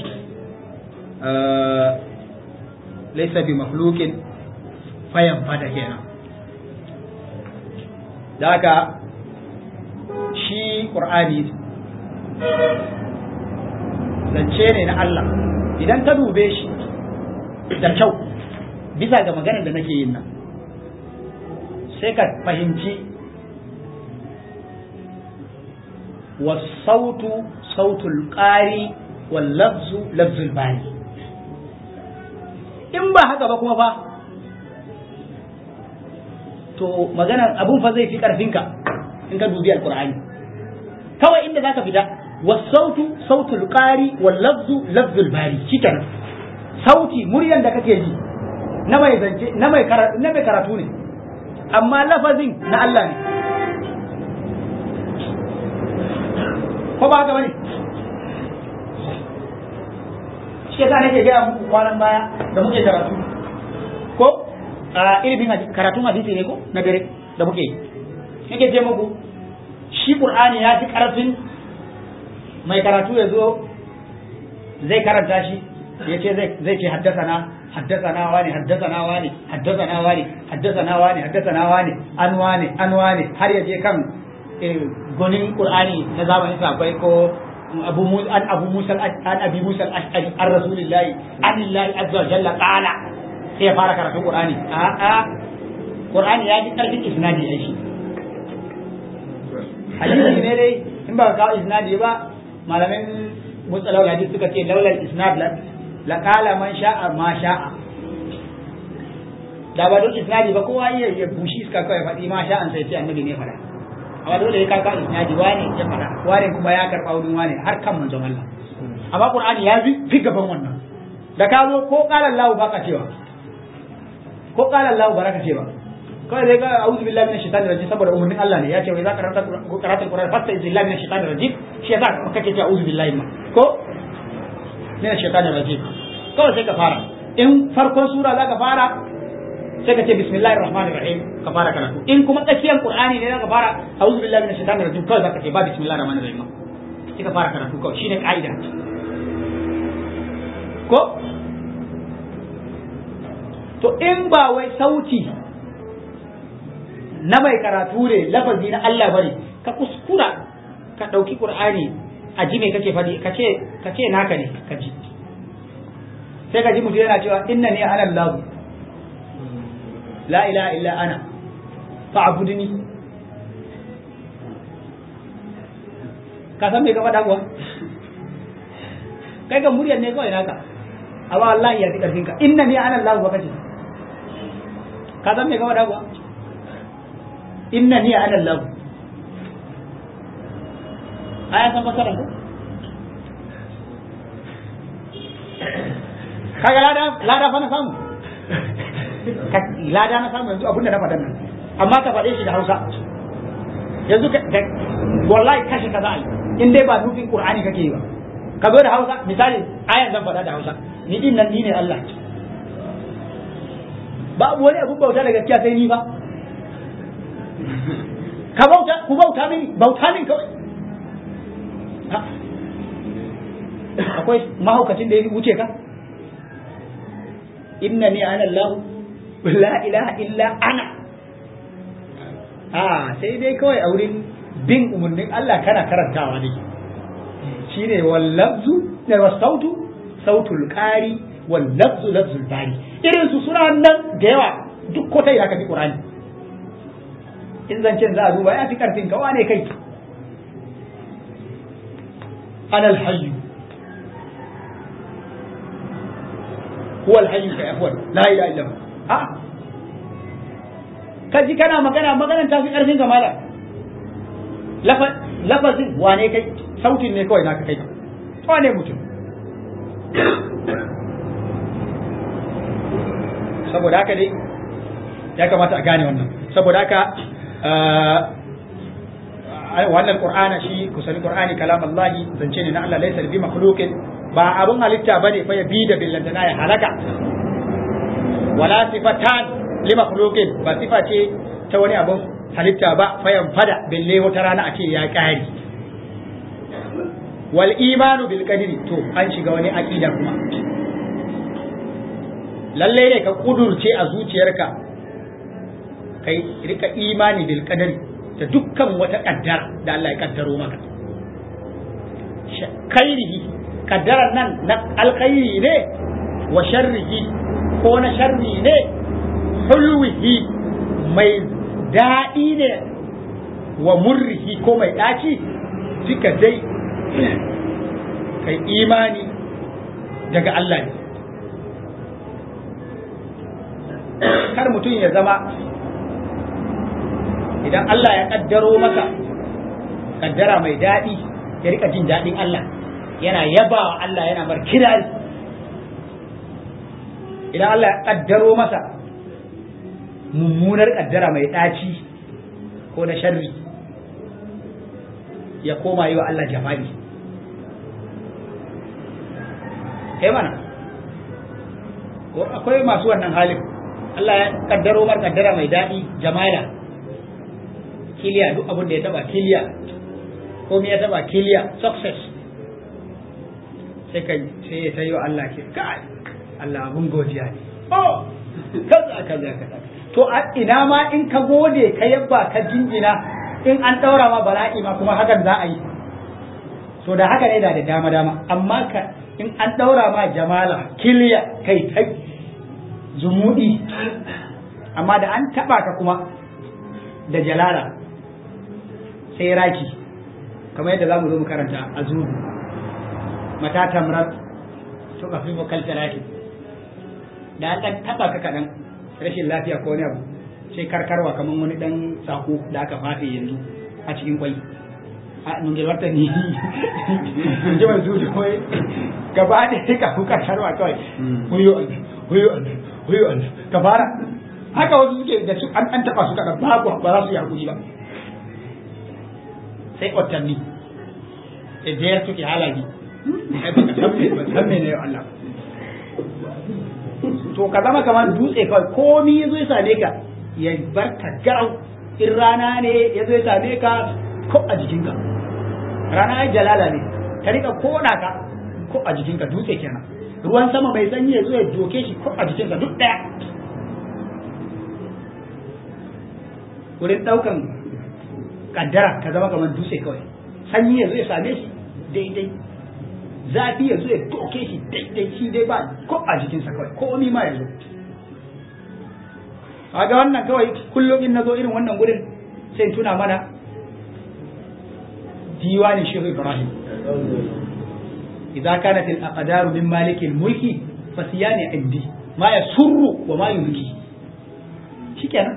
laysa bi makhluqin fayan fada kenan da haka shi qur'ani zance ne na Allah idan ka dube shi da kyau bisa ga maganar da nake yin nan sai ka fahimci wasautu sautul qari wal lafzu lafzul bari in ba haka ba kuma fa to maganar abun fa zai fi karfinka in ka dubi alqur'ani kawai inda zaka fita wasautu sautul qari wal lafzu lafzul bari cikin sauti muryan da kake ji na mai zance na mai karatu na mai karatu ne amma lafazin na Allah ne ko ba haka bane shi yasa nake gaya muku kwanan baya da muke karatu ko a ilimin karatun hadisi ne ko na dare da muke nake ce muku shi Qur'ani ya fi karfin mai karatu ya zo zai karanta shi ya ce zai ce haddasana haddasana wani haddasana wani haddasana wani haddasana wani haddasana wani an wani an wani har ya je kan gonin Qur'ani na zamanin sahabbai ko abu an abu musa an abi musa al-ash'ari an rasulillahi anillahi azza wa jalla qala sai ya fara karatun Qur'ani a a Qur'ani ya ji karfin isnadi ai shi hadisi ne dai in ba ka isnadi ba malamin musalawal hadis suka ce laulal isnad la qala man sha'a ma sha'a da ba don isnadi ba kowa iya ya bushi iska kawai faɗi ma sha'an sai ce annabi ne fara amma dole ya kaka isnadi wani ya fara wani kuma ya karɓa wurin wani har kan manzon Allah amma Qur'ani ya bi fi gaban wannan da ka zo ko qala Allah baka cewa ko qala Allah baraka cewa kawai zai ga a'udhu billahi minash shaitanir rajim saboda umurnin Allah ne ya ce wai za ka karanta karatun Qur'ani fasta billahi minash shaitanir rajim shi yasa kake cewa a'udhu billahi ma ko minash shaitanir rajim kawai sai ka fara in farkon sura za ka fara sai ka ce bismillahir rahmanir rahim ka fara karatu in kuma tsakiyar Qur'ani ne za ka fara a'udhu billahi minash shaitanir rajim kawai za ka ce ba bismillahir rahmanir rahim sai ka fara karatu kawai shine kaida ko to in ba wai sauti na mai karatu ne lafazi na Allah bane ka kuskura ka dauki Qur'ani a ji me kake fadi kace kace naka ne ka ji sai ka ji mutum yana cewa innani ana Allah la ilaha illa ana fa'budni ka san me ka fada kuwa kai ga muryar ne kawai naka amma wallahi ya fi karfin ka innani ana Allah ba kace ka san me ka fada kuwa innani ana Allah aya san fasaran ko kaga lada lada fa na samu lada na samu yanzu abinda na faɗa nan amma ka faɗe shi da Hausa yanzu wallahi kashi kaza ai in dai ba nufin Qur'ani kake yi ba ka zo da Hausa misali ayan zan faɗa da Hausa ni din nan ni ne Allah babu wani abu bauta da gaskiya sai ni ba ka bauta ku bauta mini bauta min kawai akwai mahaukacin da ya wuce ka innani ana Allah la ilaha illa ana ah sai dai kawai a wurin bin umarnin Allah kana karantawa ne shine wal lafzu da wasautu sautul qari wal lafzu lafzul bari irin su suna nan da yawa duk ko tai haka fi Qur'ani in zancen za a duba ya fi karfin ka wane kai ana al-hayy huwa al-hayy ka afwan la ilaha illa hu a kaji kana magana maganan ta fi karfin ka mala lafazin wane kai sautin ne kawai naka kai wane mutum saboda haka dai ya kamata a gane wannan saboda haka wannan qur'ana shi kusan qur'ani kalam Allah zance ne na Allah laysa bi makhluqin ba abun halitta bane fa ya bi da billantana ya halaka wala sifatan li makhluqin ba sifa ce ta wani abun halitta ba fayan fada belle wata rana a ce ya kare wal imanu bil qadri to an shiga wani aqida kuma lalle ne ka kudurce a zuciyarka kai rika imani bil qadri da dukkan wata kaddara da Allah ya kaddaro maka khairihi kaddarar nan na alkhairi ne wa sharrihi ko na sharri ne hulwihi mai daɗi ne wa murrihi ko mai ɗaci duka dai kai imani daga Allah ne kar mutum ya zama idan Allah ya kaddaro maka kaddara mai daɗi ya rika jin daɗin Allah yana yaba wa Allah yana bar kirari idan Allah ya kaddaro masa mummunar kaddara mai ɗaci ko na sharri ya koma yi wa Allah jafa'i kai mana akwai masu wannan halin Allah ya kaddaro mar kaddara mai daɗi jamala kiliya duk abin da ya taba kiliya komai ya taba kiliya success sai ka sai ya tayo Allah ke kai Allah abun godiya ne oh kaza kaza kaza to ina ma in ka gode ka yabba ka jinjina in an daura ma bala'i ma kuma hakan za a yi to da haka ne da da dama dama amma ka in an daura ma jamala kiliya kai ta zumudi amma da an taba ka kuma da jalala sai raki kamar yadda zamu zo mu karanta a zuhu mata tamrat to ka fi kaltalaki da an taba ka kadan rashin lafiya ko wani abu sai karkarwa kamar wani dan sako da aka fafe yanzu a cikin kwai a mun ga wata ni mun ji mai zuwa koi gaba da sai ka kuka karwa kawai huyo huyo huyo ka fara haka wasu suke da su an an taba su kada ba ba za su yi hakuri ba sai otanni sai da suke halaji ai ba ka san me ne Allah to ka zama kamar dutse kawai komi ya zo ya same ka ya bar ka garau in rana ne ya zo ya same ka ko a jikinka rana ya jalala ne ka rika koda ka ko a jikinka dutse kenan ruwan sama mai sanyi ya zo ya doke shi ko a jikinka duk daya wurin daukan kaddara ka zama kamar dutse kawai sanyi ya zo ya same shi daidai zafi ya zo ya doke shi daidai shi dai ba ko a jikinsa kawai ko wani ma ya zo a ga wannan kawai kullum in na zo irin wannan gurin sai tuna mana diwanin shehu ibrahim idza kanat al aqdaru min malik al mulki fasiyani indi ma yasurru wa ma yulki shikenan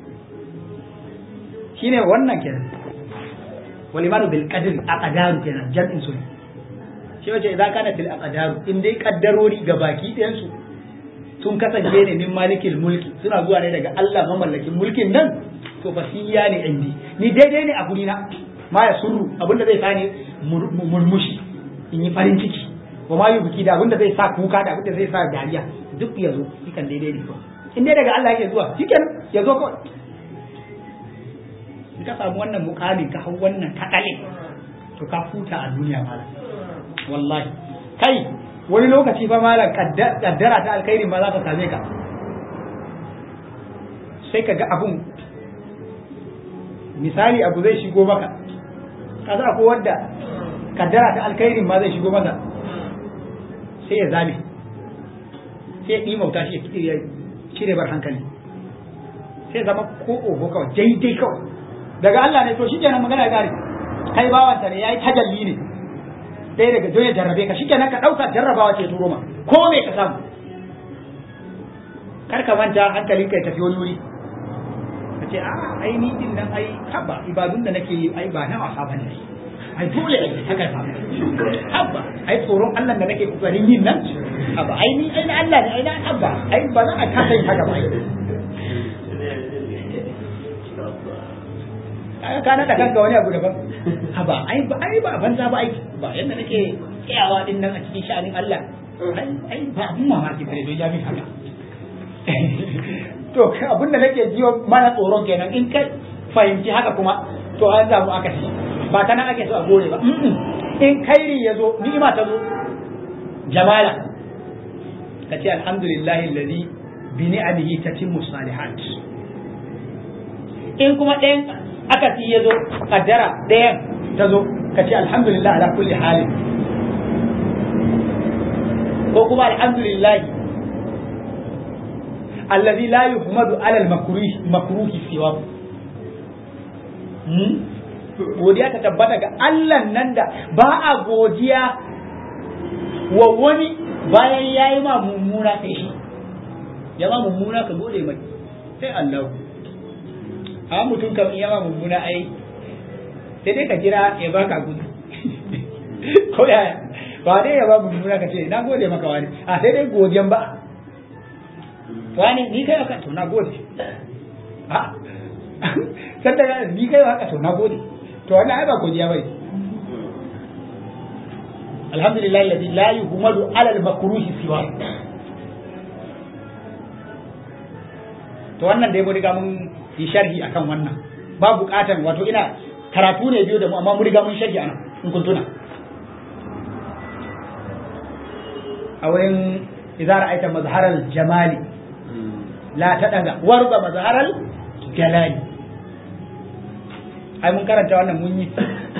shine wannan kenan walimanu bil qadri aqdaru kenan jam'in sunni shi wace idan kana til aqdaru in dai kaddarori ga baki ɗayan su sun kasance ne min malikil mulki suna zuwa ne daga Allah mamallakin mulkin nan to fasiya ne indi ni daidai ne a guri na ma ya surru abinda zai sani murmushi in yi farin ciki wa ma yubuki da abinda zai sa kuka da abinda zai sa dariya duk ya zo ikan daidai ne ko in dai daga Allah yake zuwa shikenan ya zo kawai in ka samu wannan mukamin ka hau wannan takale to ka futa a duniya malam wallahi kai wani lokaci fa malam kaddara ta alkhairi ma za ta same ka sai ka ga abun misali abu zai shigo maka kaza ko wanda kaddara ta alkhairi ma zai shigo maka sai ya zame sai ya dimauta shi ya cire bar hankali sai zama ko oho kawai daidai kawai daga Allah ne to shikenan magana ya gare kai bawanta ne yayi tajalli ne dai daga don ya jarrabe ka shikenan ka dauka jarrabawa ce turo ma ko me ka samu kar ka manta hankalin ka ya tafi wani wuri ka ce a ai ni din nan ai haba ibadun da nake yi ai ba na wasa bane ai dole ai haka fa haba ai tsoron Allah da nake kokarin yin nan haba ai ni ai na Allah ne ai na haba ai ba za a kasa yin haka ba ai ka nada kanka wani abu daban haba ai ba ai ba banza ba ai ba yanda nake tsayawa din nan a cikin sha'anin Allah ai ai ba abun mamaki bare don jami haka to abun da nake jiyo mana tsoron kenan in ka fahimci haka kuma to an samu akasi ba ta nan ake so a gore ba in kairi ya zo ni'ima ta zo jamala ka ce alhamdulillahi alladhi bi ni'amihi tatimmu salihat in kuma ɗayan akasi ya zo kaddara ɗayan ta zo ka ce alhamdulillah ala kulli halin ko kuma alhamdulillah alladhi la yuhmadu ala al-makruh makruhi siwa godiya ta tabbata ga Allah nan da ba a godiya wa wani bayan yayi ma mummuna sai shi ya ma mummuna ka gode mai sai Allah a mutum kam ya ma mummuna ai sai dai ka jira ya baka gudu ko ya ba dai ya ba mummuna ka ce na gode maka wani a sai dai godiyan ba wani ni kai haka to na gode a san da ni kai haka to na gode to wannan ai ba godiya bai alhamdulillah alladhi la yuhmadu ala al-makruhi siwa to wannan dai mun riga mun yi sharhi akan wannan ba bukatan wato ina karatu ne biyu da mu amma mun riga mun sharhi anan in kun tuna a wurin idza ra'aita mazharal jamali la tadaga warba mazharal jalali ai mun karanta wannan mun yi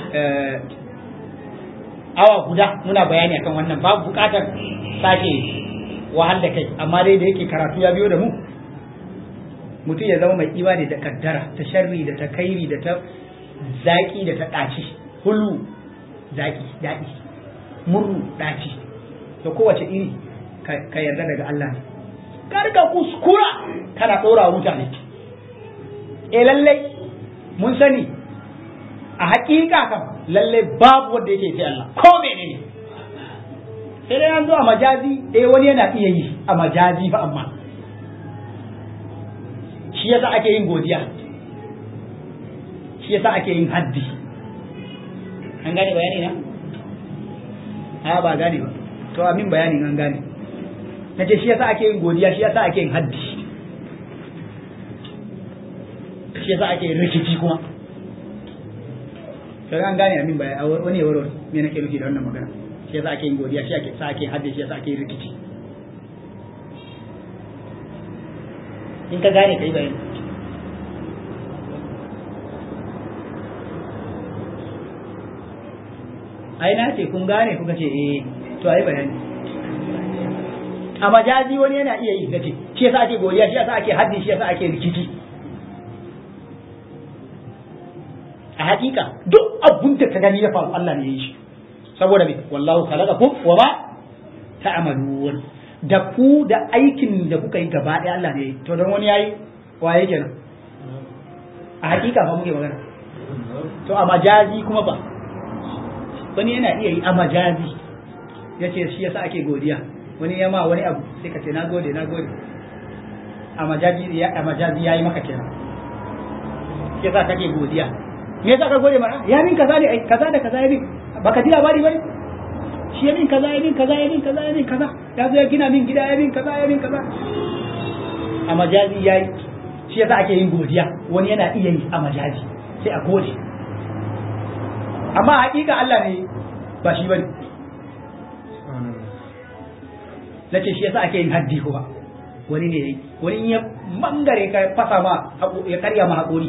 awa guda muna bayani akan wannan babu bukatar sake wahal da kai amma dai da yake karatu ya biyo da mu mutum ya zama mai imani da kaddara ta sharri da ta kairi da ta zaki da ta ɗaci hulu zaki daɗi murru ɗaci da kowace iri ka yarda daga Allah ne kar ka kuskura kana ɗora mutane eh lallai mun sani a hakika kam lallai babu wanda yake sai Allah ko menene sai dai an zo a majazi eh wani yana iya yi a majazi fa amma shi yasa ake yin godiya shi yasa ake yin haddi an gane bayani na a ba gane ba to amin bayanin an gane nace shi yasa ake yin godiya shi yasa ake yin haddi shi yasa ake yin rikici kuma sai an gane amin bayani wani ya warware me nake nufi da wannan magana shi yasa ake yin godiya shi ake sa ake yin haddi shi yasa ake yin rikici in ka gane kai bayani ai na ce kun gane kuka ce eh to ai bayani a majazi wani yana iya yi gace shi yasa ake godiya shi yasa ake haddi shi yasa ake rikici a hakika duk abun da ka gani ya faru Allah ne ya yi shi saboda me wallahu khalaqakum wa ma ta'malun da ku da aikin da kuka yi gaba ɗaya Allah ne to don wani yayi waye kenan a hakika fa muke magana to a majazi kuma ba wani yana iya yi a majazi ya ce shi yasa ake godiya wani yama wani abu sai ka ce na gode na gode a majazi ya a majazi yayi maka kenan shi yasa kake godiya me yasa ka gode mana ya min kaza ne ai kaza da kaza ya min baka ji labari bane shi ya min kaza ya min kaza ya min kaza ya min kaza ya zo ya gina min gida ya min kaza ya min kaza a majazi yayi shi yasa ake yin godiya wani yana iya yi a majazi sai a gode amma hakika Allah ne ba shi bane nace shi yasa ake yin haddi kuma wani ne wani ya mangare ka fasa ma ya karya ma hakuri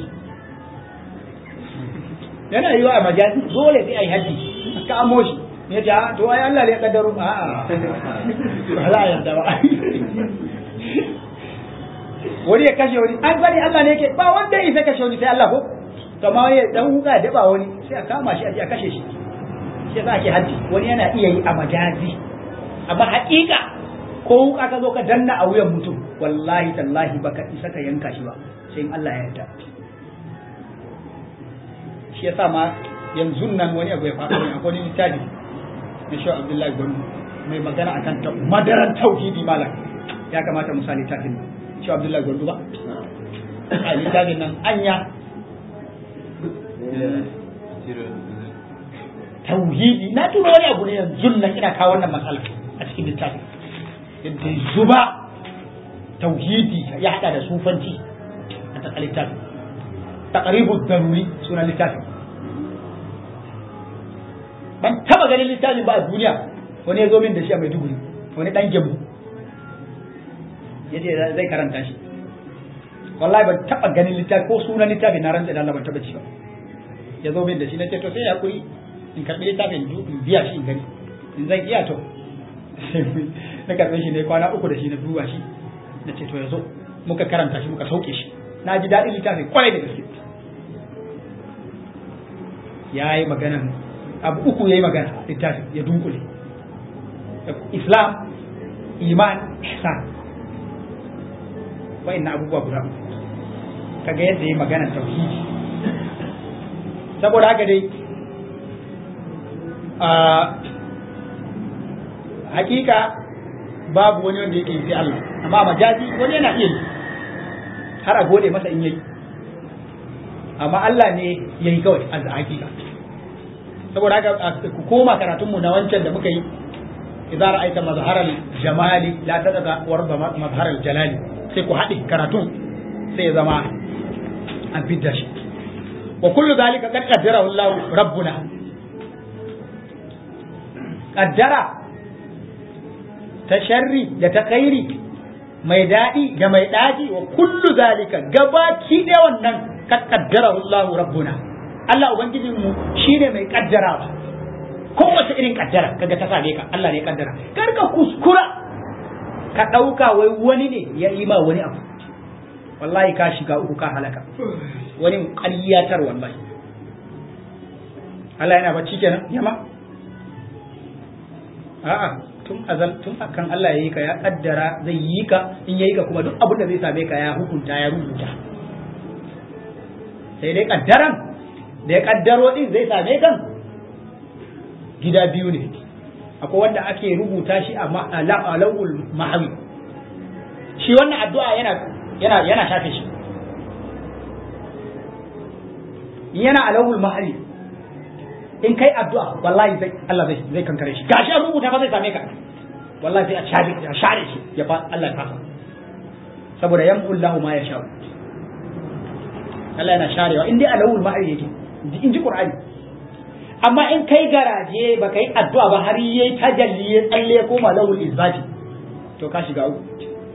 yana yi wa a majazi dole sai ai haddi ka amo shi ne ta to ai Allah ne ya kaddaro a a ba za a yarda ba wani ya kashe wani an sani Allah ne yake ba wanda ya kashe wani sai Allah ko kama ya dan huka da ba wani sai a kama shi a kashe shi shi yasa ake haddi wani yana iya yi a majazi amma haƙiƙa ko wuka ka zo ka danna a wuyan mutum wallahi tallahi baka isa ka yanka shi ba sai in Allah ya yarda shi yasa ma yanzu nan wani abu ya faɗo ne akwai littafi na Shehu Abdullahi Gwandu mai magana akan ta madaran tauhidi malam ya kamata mu sa littafin Shehu Abdullahi Gwandu ba a littafin nan anya tauhidi na tura wani abu ne yanzu nan ina kawo wannan matsala a cikin littafin yadda zuba tauhidi ya hada da sufanci a tsakar littafin taqribud daruri sunan littafin ban taba ganin littafin ba a duniya wani ya zo min da shi a Maiduguri wani dan gemu yace zai karanta shi wallahi ban taba ganin littafi ko sunan littafin na rantsa da Allah ban taba ci ba ya zo min da shi nace to sai ya kuri in karbi littafin in biya shi in gani in zan iya to na karbe shi ne kwana uku da shi na duba shi nace to ya zo muka karanta shi muka sauke shi na ji daɗin littafin kwarai da gaske ya yi magana abu uku ya yi magana littafin ya dunkule islam iman ihsan wa'annan abubuwa guda uku kaga yadda ya yi magana tauhidi saboda haka dai a hakika babu wani wanda yake yi sai Allah amma majazi wani yana iya yi har a gode masa in yayi amma Allah ne yayi kawai a hakika saboda haka ku koma karatun mu na wancan da muka yi idza ra'aita mazharal jamali la tadaka warda mazharal jalali sai ku haɗe karatun sai ya zama an fidda shi wa kullu zalika qad qaddarahu Allah rabbuna qaddara ta sharri da ta khairi mai daɗi da mai ɗaji wa kullu zalika gabaki ɗaya wannan kad qaddarahu Allah rabbuna Allah ubangijin mu shine mai kaddarawa kowace irin kaddara kaga ta same ka Allah ne ya kaddara kar ka kuskura ka ɗauka wai wani ne ya yi ma wani abu wallahi ka shiga uku ka halaka wani ƙaryatar wallahi Allah yana bacci kenan yama a'a tun azal tun akan Allah ya yi ka ya kaddara zai yi ka in yayi ka kuma duk abin da zai same ka ya hukunta ya rubuta sai dai kaddaran da ya kaddaro din zai same kan gida biyu ne akwai wanda ake rubuta shi a alawul mahawi shi wannan addu'a yana yana yana shafe shi yana alawul mahawi in kai addu'a wallahi zai Allah zai zai kankare shi gashi an rubuta fa zai same ka wallahi sai a share ya share shi ya fa Allah ya fasa saboda yamhu Allahu ma yasha Allah yana sharewa in dai alawul mahawi yake in ji Qur'ani amma in kai garaje ba kai addu'a ba har yayi tajalli ya tsalle ko malawul isbati to ka shiga uku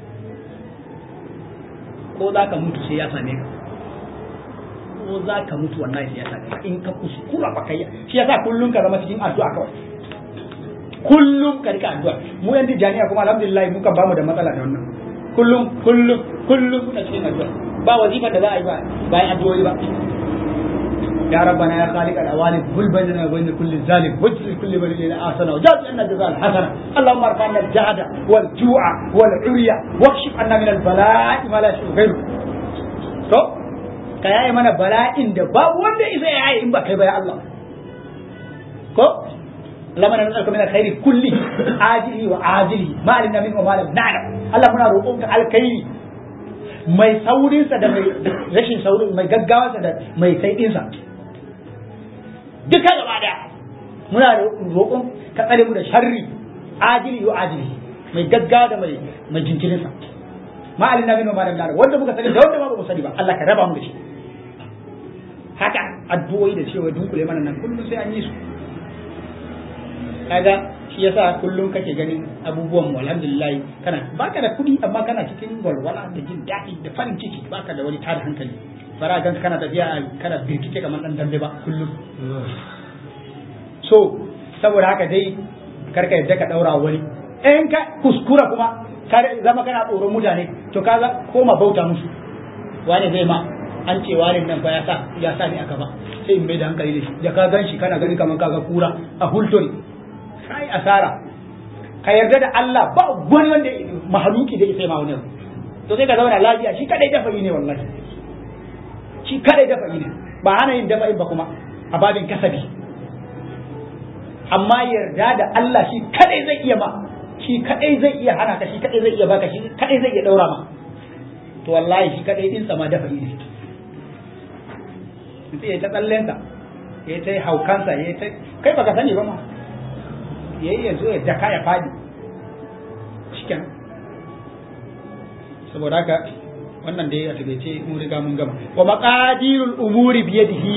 ko za ka mutu sai ya same ka ko za ka mutu wallahi sai ya same ka in ka kuskura ba kai shi yasa kullun ka zama cikin addu'a kawai kullum ka rika addu'a mu yan jami'a kuma alhamdulillah muka bamu da matsala da wannan kullum kullum kullum kuna cikin addu'a ba wazifa da za a yi ba bayan addu'o'i ba يا ربنا يا خالق الأوالم قل بيننا وبين كل ظالم واجزي كل بليل آسنا وجاز عنا جزاء الحسنة اللهم ارفع عنا الجهد والجوع والعري واكشف عنا من البلاء ما لا يشفي غيره تو كيا من بلاء إن باب وند إذا يعي إن بكي يا الله كو اللهم نسألك من الخير كله عاجله وعاجله ما علمنا منه وما لم نعلم اللهم نروقك على الخير mai saurinsa da mai rashin saurin mai gaggawarsa da mai saiɗinsa duka gaba daya muna da roƙon ka tsare mu da sharri ajili wa ajili mai gaggawa da mai mai jinkirinsa ma alina min ma da wanda muka sani da wanda ba mu sani ba Allah ka raba mu da shi haka addu'o'i da cewa dunkule mana nan kullum sai an yi su kaga shi yasa kullum kake ganin abubuwan mu alhamdulillah kana baka da kuɗi amma kana cikin walwala da jin daɗi da farin ciki baka da wani tada hankali fara gan kana tafiya kana birkice kamar dan dambe ba kullum so saboda haka dai karka yadda ka daura wani in ka kuskura kuma ka zama kana tsoron mutane to kaga koma bauta musu wani zai ma an ce wani nan fa ya sa ya sa ni aka ba sai in bai da hankali da shi da ka gan shi kana gani kamar kaga kura a hulton kai asara ka yarda da Allah ba wani wanda mahaluki da isa ma wani to sai ka zauna lafiya shi kadai dafa ne wallahi shi kadai dafa ne ba hana yin dafa ba kuma a babin kasabi amma yarda da Allah shi kadai zai iya ma shi kadai zai iya hana ka shi kadai zai iya baka shi kadai zai iya daura ma to wallahi shi kadai din sama dafa ne sai ya ta tsallensa ya ta haukansa ya ta kai baka sani ba ma yayi yanzu ya daka ya fadi cikin saboda haka wannan dai a takaice mun riga mun gama wa maqadirul umuri biyadihi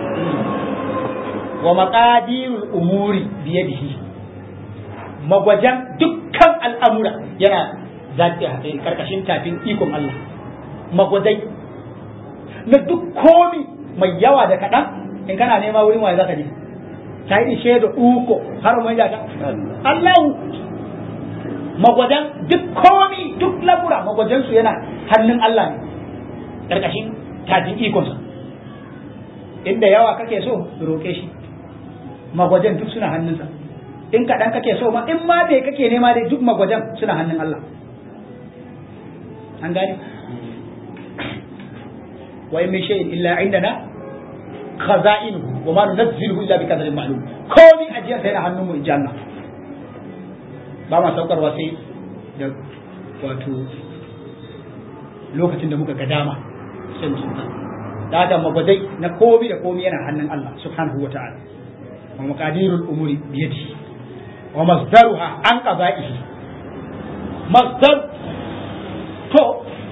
wa maqadirul umuri biyadihi magwajan dukkan al'amura yana zaki a karkashin tafin ikon Allah magwadai na duk komi mai yawa da kaɗan in kana nema wurin waye zaka je ta yi ishe da uko har mai da Allahu magwadan duk komi duk lamura magwadan su yana hannun Allah ne karkashin tafin ikonsa inda yawa kake so roƙe shi magwadan duk suna hannunsa in kaɗan kake so ma in ma me kake nema dai duk magwadan suna hannun Allah an gane wa in min shay'in illa indana khaza'inuhu wa ma nunazzilu illa bi qadarin ma'lum komi ajiyar sai na hannun mu inji Allah ba ma saukarwa sai da wato lokacin da muka ga dama sai mu sauka da haka magwadai na komi da komi yana hannun Allah subhanahu wa ta'ala wa maqadirul umuri biyadihi wa masdaruha an qada'ihi masdar to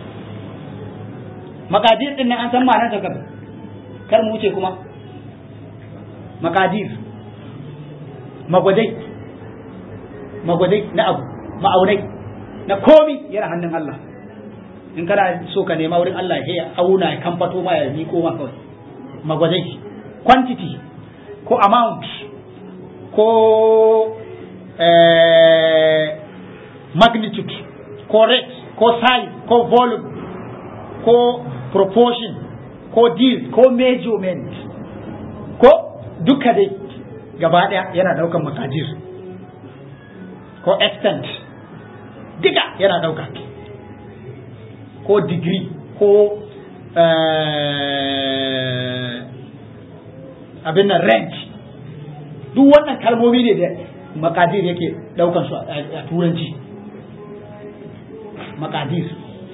maqadir din nan an san ma'anar sa kar mu wuce kuma maqadir magwadai magwadai na abu ma'aunai na komi yana hannun Allah in kana so ka nema wurin Allah ya auna ya kamfato ma ya miko ma kawai magwadai quantity ko amount ko eh, magnitude ko rate ko size ko volume ko proportion ko deal ko measurement ko duka dai gaba daya yana daukan makajir ko extent diga yana dauka ko degree ko uh, abin nan range duk wannan kalmomi ne da makadir yake daukan su a turanci makadir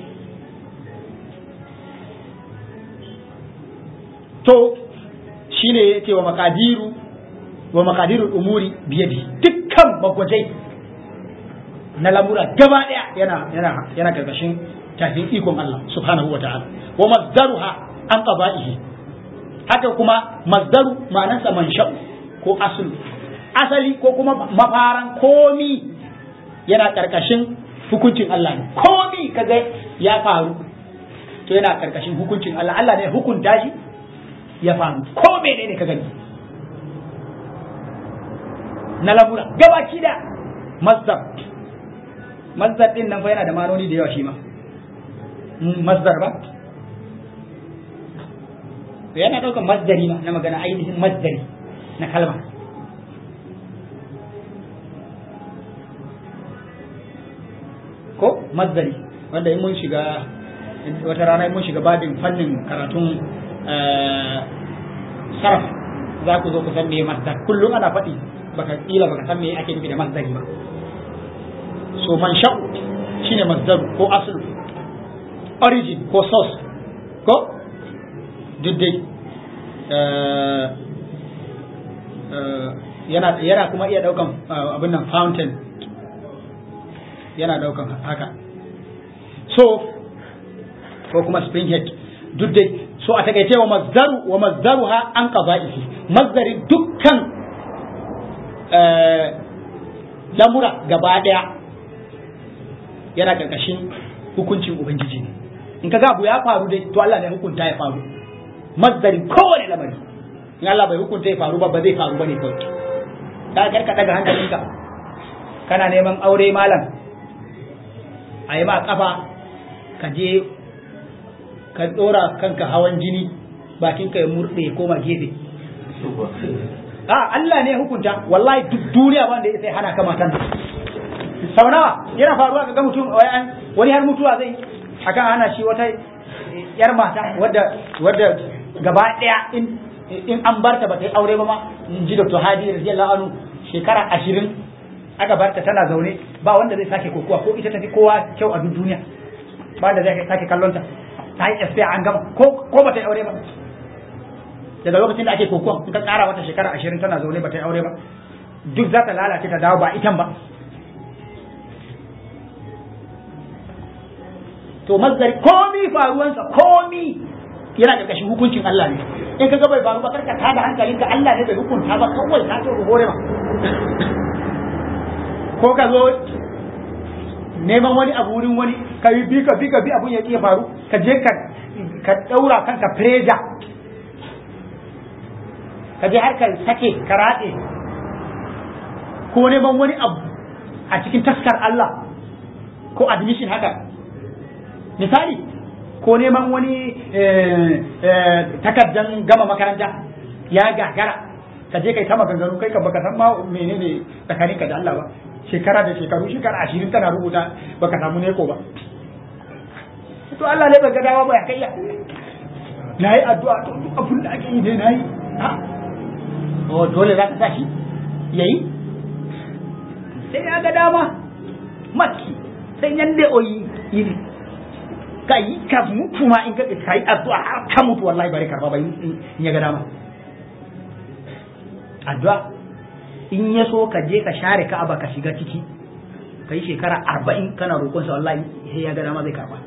to shine yake wa makadiru wa makadirul umuri biyadi dukkan magwajai na lamura gaba daya yana yana yana karkashin tafin ikon Allah subhanahu wa ta'ala wa masdaruha an qada'ihi haka kuma masdaru ma'anarsa mansha'u ko aslu asali ko kuma mafaran komi yana karkashin hukuncin Allah ne komi kaga ya faru to yana karkashin hukuncin Allah Allah ne hukunta shi ya faru ko menene ka gani na lamura gabaki da masdar masdar din nan fa yana da manoni da yawa shi ma masdar ba to yana daukan masdari ma na magana ainihin masdari na kalma ko masdari wanda in mun shiga wata rana in mun shiga babin fannin karatun sarf za ku zo ku san me masdar kullum ana faɗi baka kila baka san me ake nufi da masdari ba so man sha'u shine masdar ko asl origin ko source ko diddai yana yana kuma iya daukan abin nan fountain yana daukan haka so ko kuma spring head duk dai so a takaice wa mazdaru wa mazdaruha an qada'ihi mazdari dukkan lamura gaba daya yana karkashin hukuncin ubangiji ne in kaga abu ya faru dai to Allah ne hukunta ya faru mazdari kowane lamari in Allah bai hukunta ya faru ba ba zai faru bane kawai da karka daga hankalinka kana neman aure malam a yi ma kafa ka je ka dora kanka hawan jini bakin ka ya murde ya koma gefe a Allah ne hukunta wallahi duk duniya ba da sai hana ka matan sau nawa yana faruwa ga mutum wani har mutuwa zai akan hana shi wata yar mata wadda wadda gaba daya in in an barta ba ta yi aure ba ma in ji Doctor Hadi radiyallahu anhu shekara ashirin aka barta tana zaune ba wanda zai sake kokowa ko ita tafi kowa kyau a duniya ba wanda zai sake kallon ta ta yi S P an gama ko ko ba ta yi aure ba daga lokacin da ake kokowa in ka tsara wata shekara ashirin tana zaune ba ta yi aure ba duk za ta lalace ta dawo ba itan ba to mazdari komi faruwansa komi yana da kashin hukuncin Allah ne in kaga bai faru ba karka tada hankalinka Allah ne bai hukunta ba kawai ka to hore ma ko ka zo neman wani abu wurin wani ka yi bi ka bi ka bi abun ya iya faru ka je ka ka daura kanka pressure ka je har ka sake ka rade ko neman wani abu a cikin taskar Allah ko admission haka misali ko neman wani takaddan gama makaranta ya gagara ka je kai ta maganganu kai ka baka san ma menene tsakaninka da Allah ba shekara da shekaru shekara ashirin kana rubuta baka samu neko ba to Allah ne baka dawa ba ya kai ya nayi addu'a to duk abin da ake yi dai nayi ha oh dole za ka tashi yayi sai ya ga dama maki sai yande oyi yi kai ka mutu ma in ka kai addu'a har ka mutu wallahi bare karba ba in ya ga dama addu'a in ya so ka je ka share Ka'aba ka shiga ciki kai shekara arba'in kana roƙon sa wallahi sai ya ga dama zai karba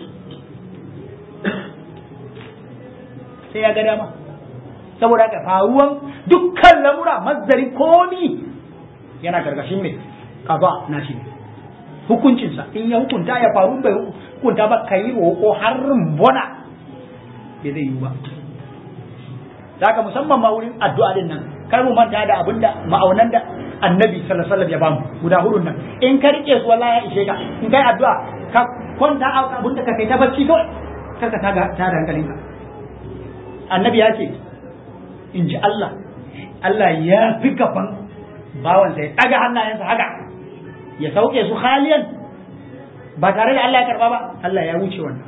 sai ya ga dama saboda ka faruwan dukkan lamura mazdarin komi yana gargashin mai qada na shi hukuncinsa in ya hukunta ya faru bai hukunta ba kai roƙo har bona bai zai yi ba zaka musamman ma wurin addu'a din nan kar mu manta da abinda ma'aunan da annabi sallallahu alaihi wasallam ya bamu guda hudun nan in ka rike su wallahi ya ishe ka in kai addu'a ka kwanta abinda ka kai ta bacci kawai kar ka taga ta da hankalinka annabi ya ce in ji Allah Allah ya fi gaban bawansa ya daga hannayensa haka ya sauke su haliyan ba tare da Allah ya karba ba Allah ya wuce wannan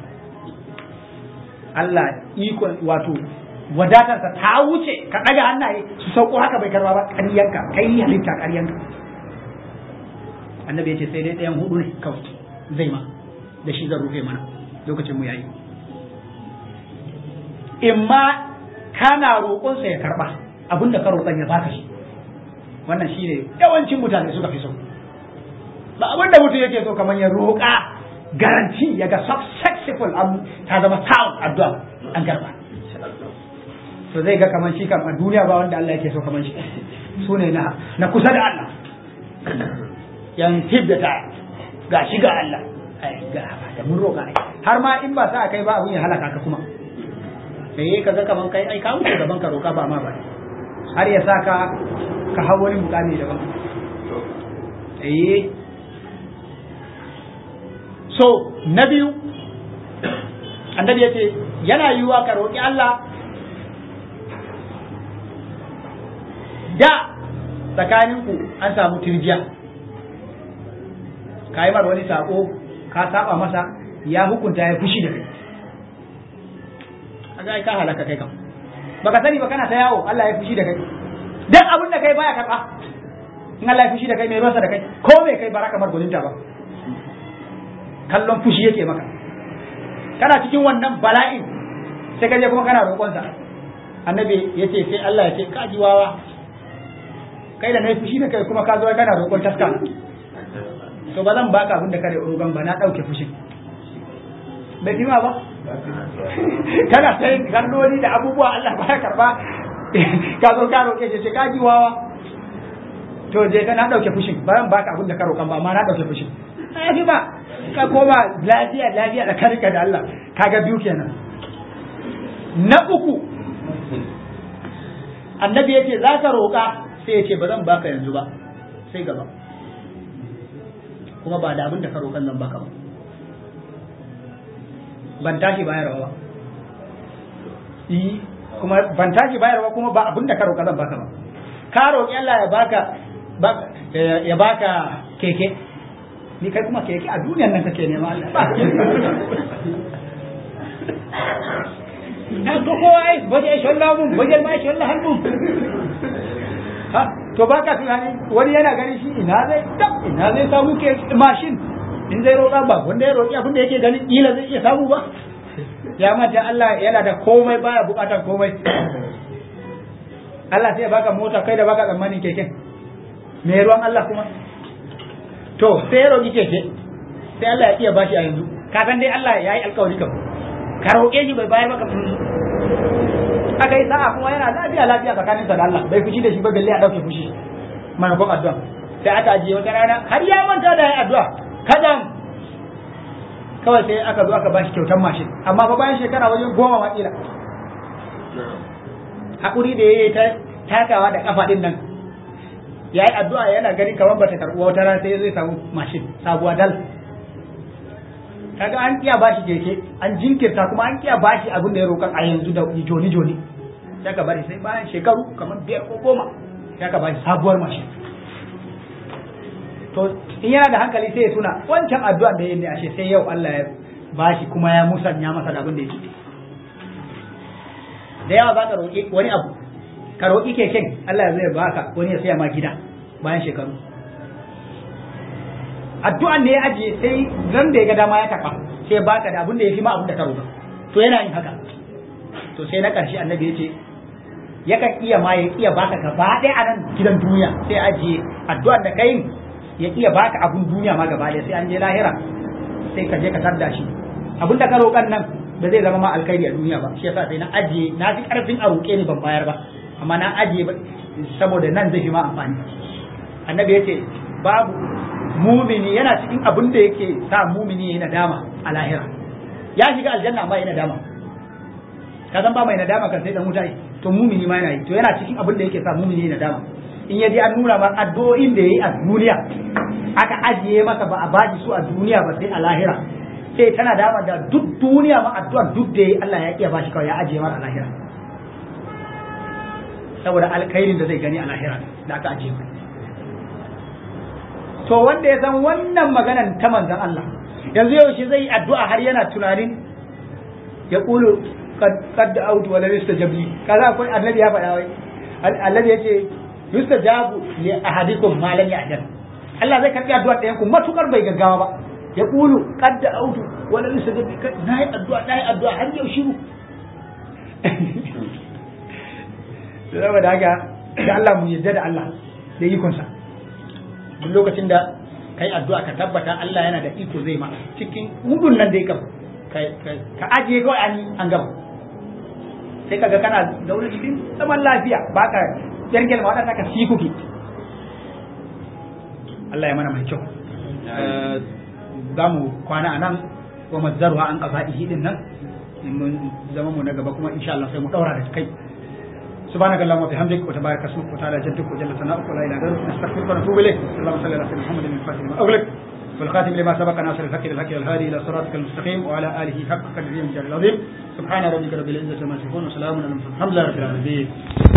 Allah iko wato wadatarsa ta wuce ka ɗaga hannaye su sauko haka bai karba ba ƙaryanka kai halitta ƙaryanka annabi ya ce sai dai ɗayan hudu ne kawai zai ma da shi zan rufe mana lokacin mu yayi in ma kana roƙonsa ya karba abinda ka roƙon ya baka shi wannan shine yawancin mutane suka fi so ba abinda mutum yake so kamar ya roƙa garanti ya ga successful ta zama sound addu'a an karba to zai ga kaman shi kam a duniya ba wanda Allah yake so kaman shi su ne na na kusa da Allah yan tibda ta ga shi ga Allah ai ga da mun roƙa ai har ma in ba sa kai ba abun ya halaka ka kuma sai ka ga kaman kai ai ka wuce gaban ka roƙa ba ma ba har ya saka ka hawo wani mukami daban eh so na biyu annabi yace yana yiwuwa ka roƙi Allah da tsakaninku an samu tirjiya ka yi mar wani sako ka saba masa ya hukunta ya fushi da kai kaga ai ka halaka kai kam baka sani ba kana ta yawo Allah ya fushi da kai dan abin da kai baya karba in Allah ya fushi da kai mai ruwansa da kai ko me kai baraka mar golinta ba kallon fushi yake maka kana cikin wannan bala'in sai ka je kuma kana roƙonsa annabi yace sai Allah ya ce ka ji wawa kai da nayi fushi da kai kuma ka zo kana roƙon taska to ba zan baka abin da kare roƙon ba na dauke fushin bai kima ba kana sai kalloli da abubuwa Allah ba ya karba ka zo ka roƙe shi ka ji wawa to je ka na dauke fushin ba zan baka abin da ka roƙon ba amma na dauke fushin ai fi ba ka koma lafiya lafiya da karka da Allah kaga biyu kenan na uku annabi yace za ka roƙa sai yace ba zan baka yanzu ba sai gaba kuma ba da abin da ka roƙan zan baka ba ban tashi bayarwa ba yi kuma ban tashi bayarwa kuma ba abin da ka roƙa zan baka ba ka roƙi Allah ya baka ya baka keke ni kai kuma keke a duniyar nan kake nema Allah ba to kowa ai baje shi Allah mun baje ma shi Allah hannu ha to baka tunani wani yana ganin shi ina zai tab ina zai samu ke mashin in zai roƙa ba wanda ya roƙi abin da yake ganin kila zai iya samu ba ya mata Allah yana da komai baya bukatar komai Allah sai ya baka mota kai da baka tsammanin keken me ruwan Allah kuma to sai ya roƙi keke sai Allah ya iya bashi a yanzu ka san dai Allah ya yi alƙawari kam ka roƙe shi bai bayar maka aka yi sa'a kuma yana lafiya lafiya tsakaninsa da Allah bai fushi da shi ba balle a ɗauke fushi maimakon addu'a sai aka ajiye wata rana har ya manta da ya addu'a kadan kawai sai aka zo aka bashi kyautar mashin amma fa bayan shekara wajen goma ma kila hakuri da yayi ta takawa da kafa din nan yayi addu'a yana gani kamar bata karbuwa wata rana sai zai samu mashin sabuwa dal kaga an kiya bashi keke an jinkirta kuma an kiya bashi abin da ya roƙa a yanzu da joni joni sai ka bari sai bayan shekaru kamar biyar ko goma sai ka bashi sabuwar mashin to in yana da hankali sai ya tuna wancan addu'a da yayi ne ashe sai yau Allah ya bashi kuma ya musanya masa da abin da yake da yawa za ka roƙi wani abu ka roƙi keken Allah zai baka wani ya saya ma gida bayan shekaru addu'an ne ya ajiye sai ran da ya ga dama ya karɓa sai baka da abin da ya fi ma abin da ka roƙa to yana yin haka to sai na ƙarshe annabi ya ce yakan iya ma ya iya baka gaba ɗaya a nan gidan duniya sai ajiye addu'an da kai ya iya baka abun duniya ma gaba ɗaya sai an je lahira sai ka je ka tarda shi abin da ka roƙan nan ba zai zama ma alkhairi a duniya ba shi yasa sai na ajiye na fi ƙarfin a roƙe ni ban bayar ba amma na ajiye saboda nan zai fi ma amfani annabi ya ce babu mumini yana cikin abin da yake sa mumini ya nadama a lahira ya shiga aljanna amma ya nadama ka san ba mai nadama kan sai dan wuta to mumini ma yana yi to yana cikin abin da yake sa mumini ya nadama in yaji an nuna ma addu'o'in da yayi a duniya aka ajiye masa ba a baji su a duniya ba sai a lahira sai tana dama da duk duniya ma addu'a duk da yayi Allah ya iya bashi kawai ya ajiye masa a lahira saboda alkhairin da zai gani a lahira da aka ajiye mai to wanda ya san wannan maganan ta manzon Allah yanzu yaushe zai yi addu'a har yana tunanin ya kulu qad da'awtu wa lam yustajab li kaza akwai annabi ya faɗa wai annabi yace yustajabu li ahadikum ma lam ya'jal Allah zai karbi addu'a ɗayan ku matukar bai gaggawa ba ya kulu qad da'awtu wa lam yustajab li nayi addu'a nayi addu'a har yau shiru saboda haka da Allah mu yadda da Allah da ikonsa duk lokacin da kai addu'a ka tabbata Allah yana da iko zai ma cikin hudun nan dai kam ka ajiye kawai an an gaba sai kaga kana daure cikin zaman lafiya baka yargel ma wadanda ka sikuki Allah ya mana mai kyau za mu kwana anan wa mazzaruha an qafa'ihi din nan mun zama mu na gaba kuma insha Allah sai mu daura da kai سبحانك اللهم وبحمدك وتبارك اسمك وتعالى جدك وجل ثناؤك ولا اله غيرك نستغفرك ونتوب اليك اللهم صل على سيدنا محمد الفاتح لما اغلق والخاتم لما سبق ناصر الحق بالحق والهادي الى صراطك المستقيم وعلى اله حق قدره ومقداره العظيم سبحان ربك رب العزه عما يصفون وسلام على المرسلين الحمد لله رب العالمين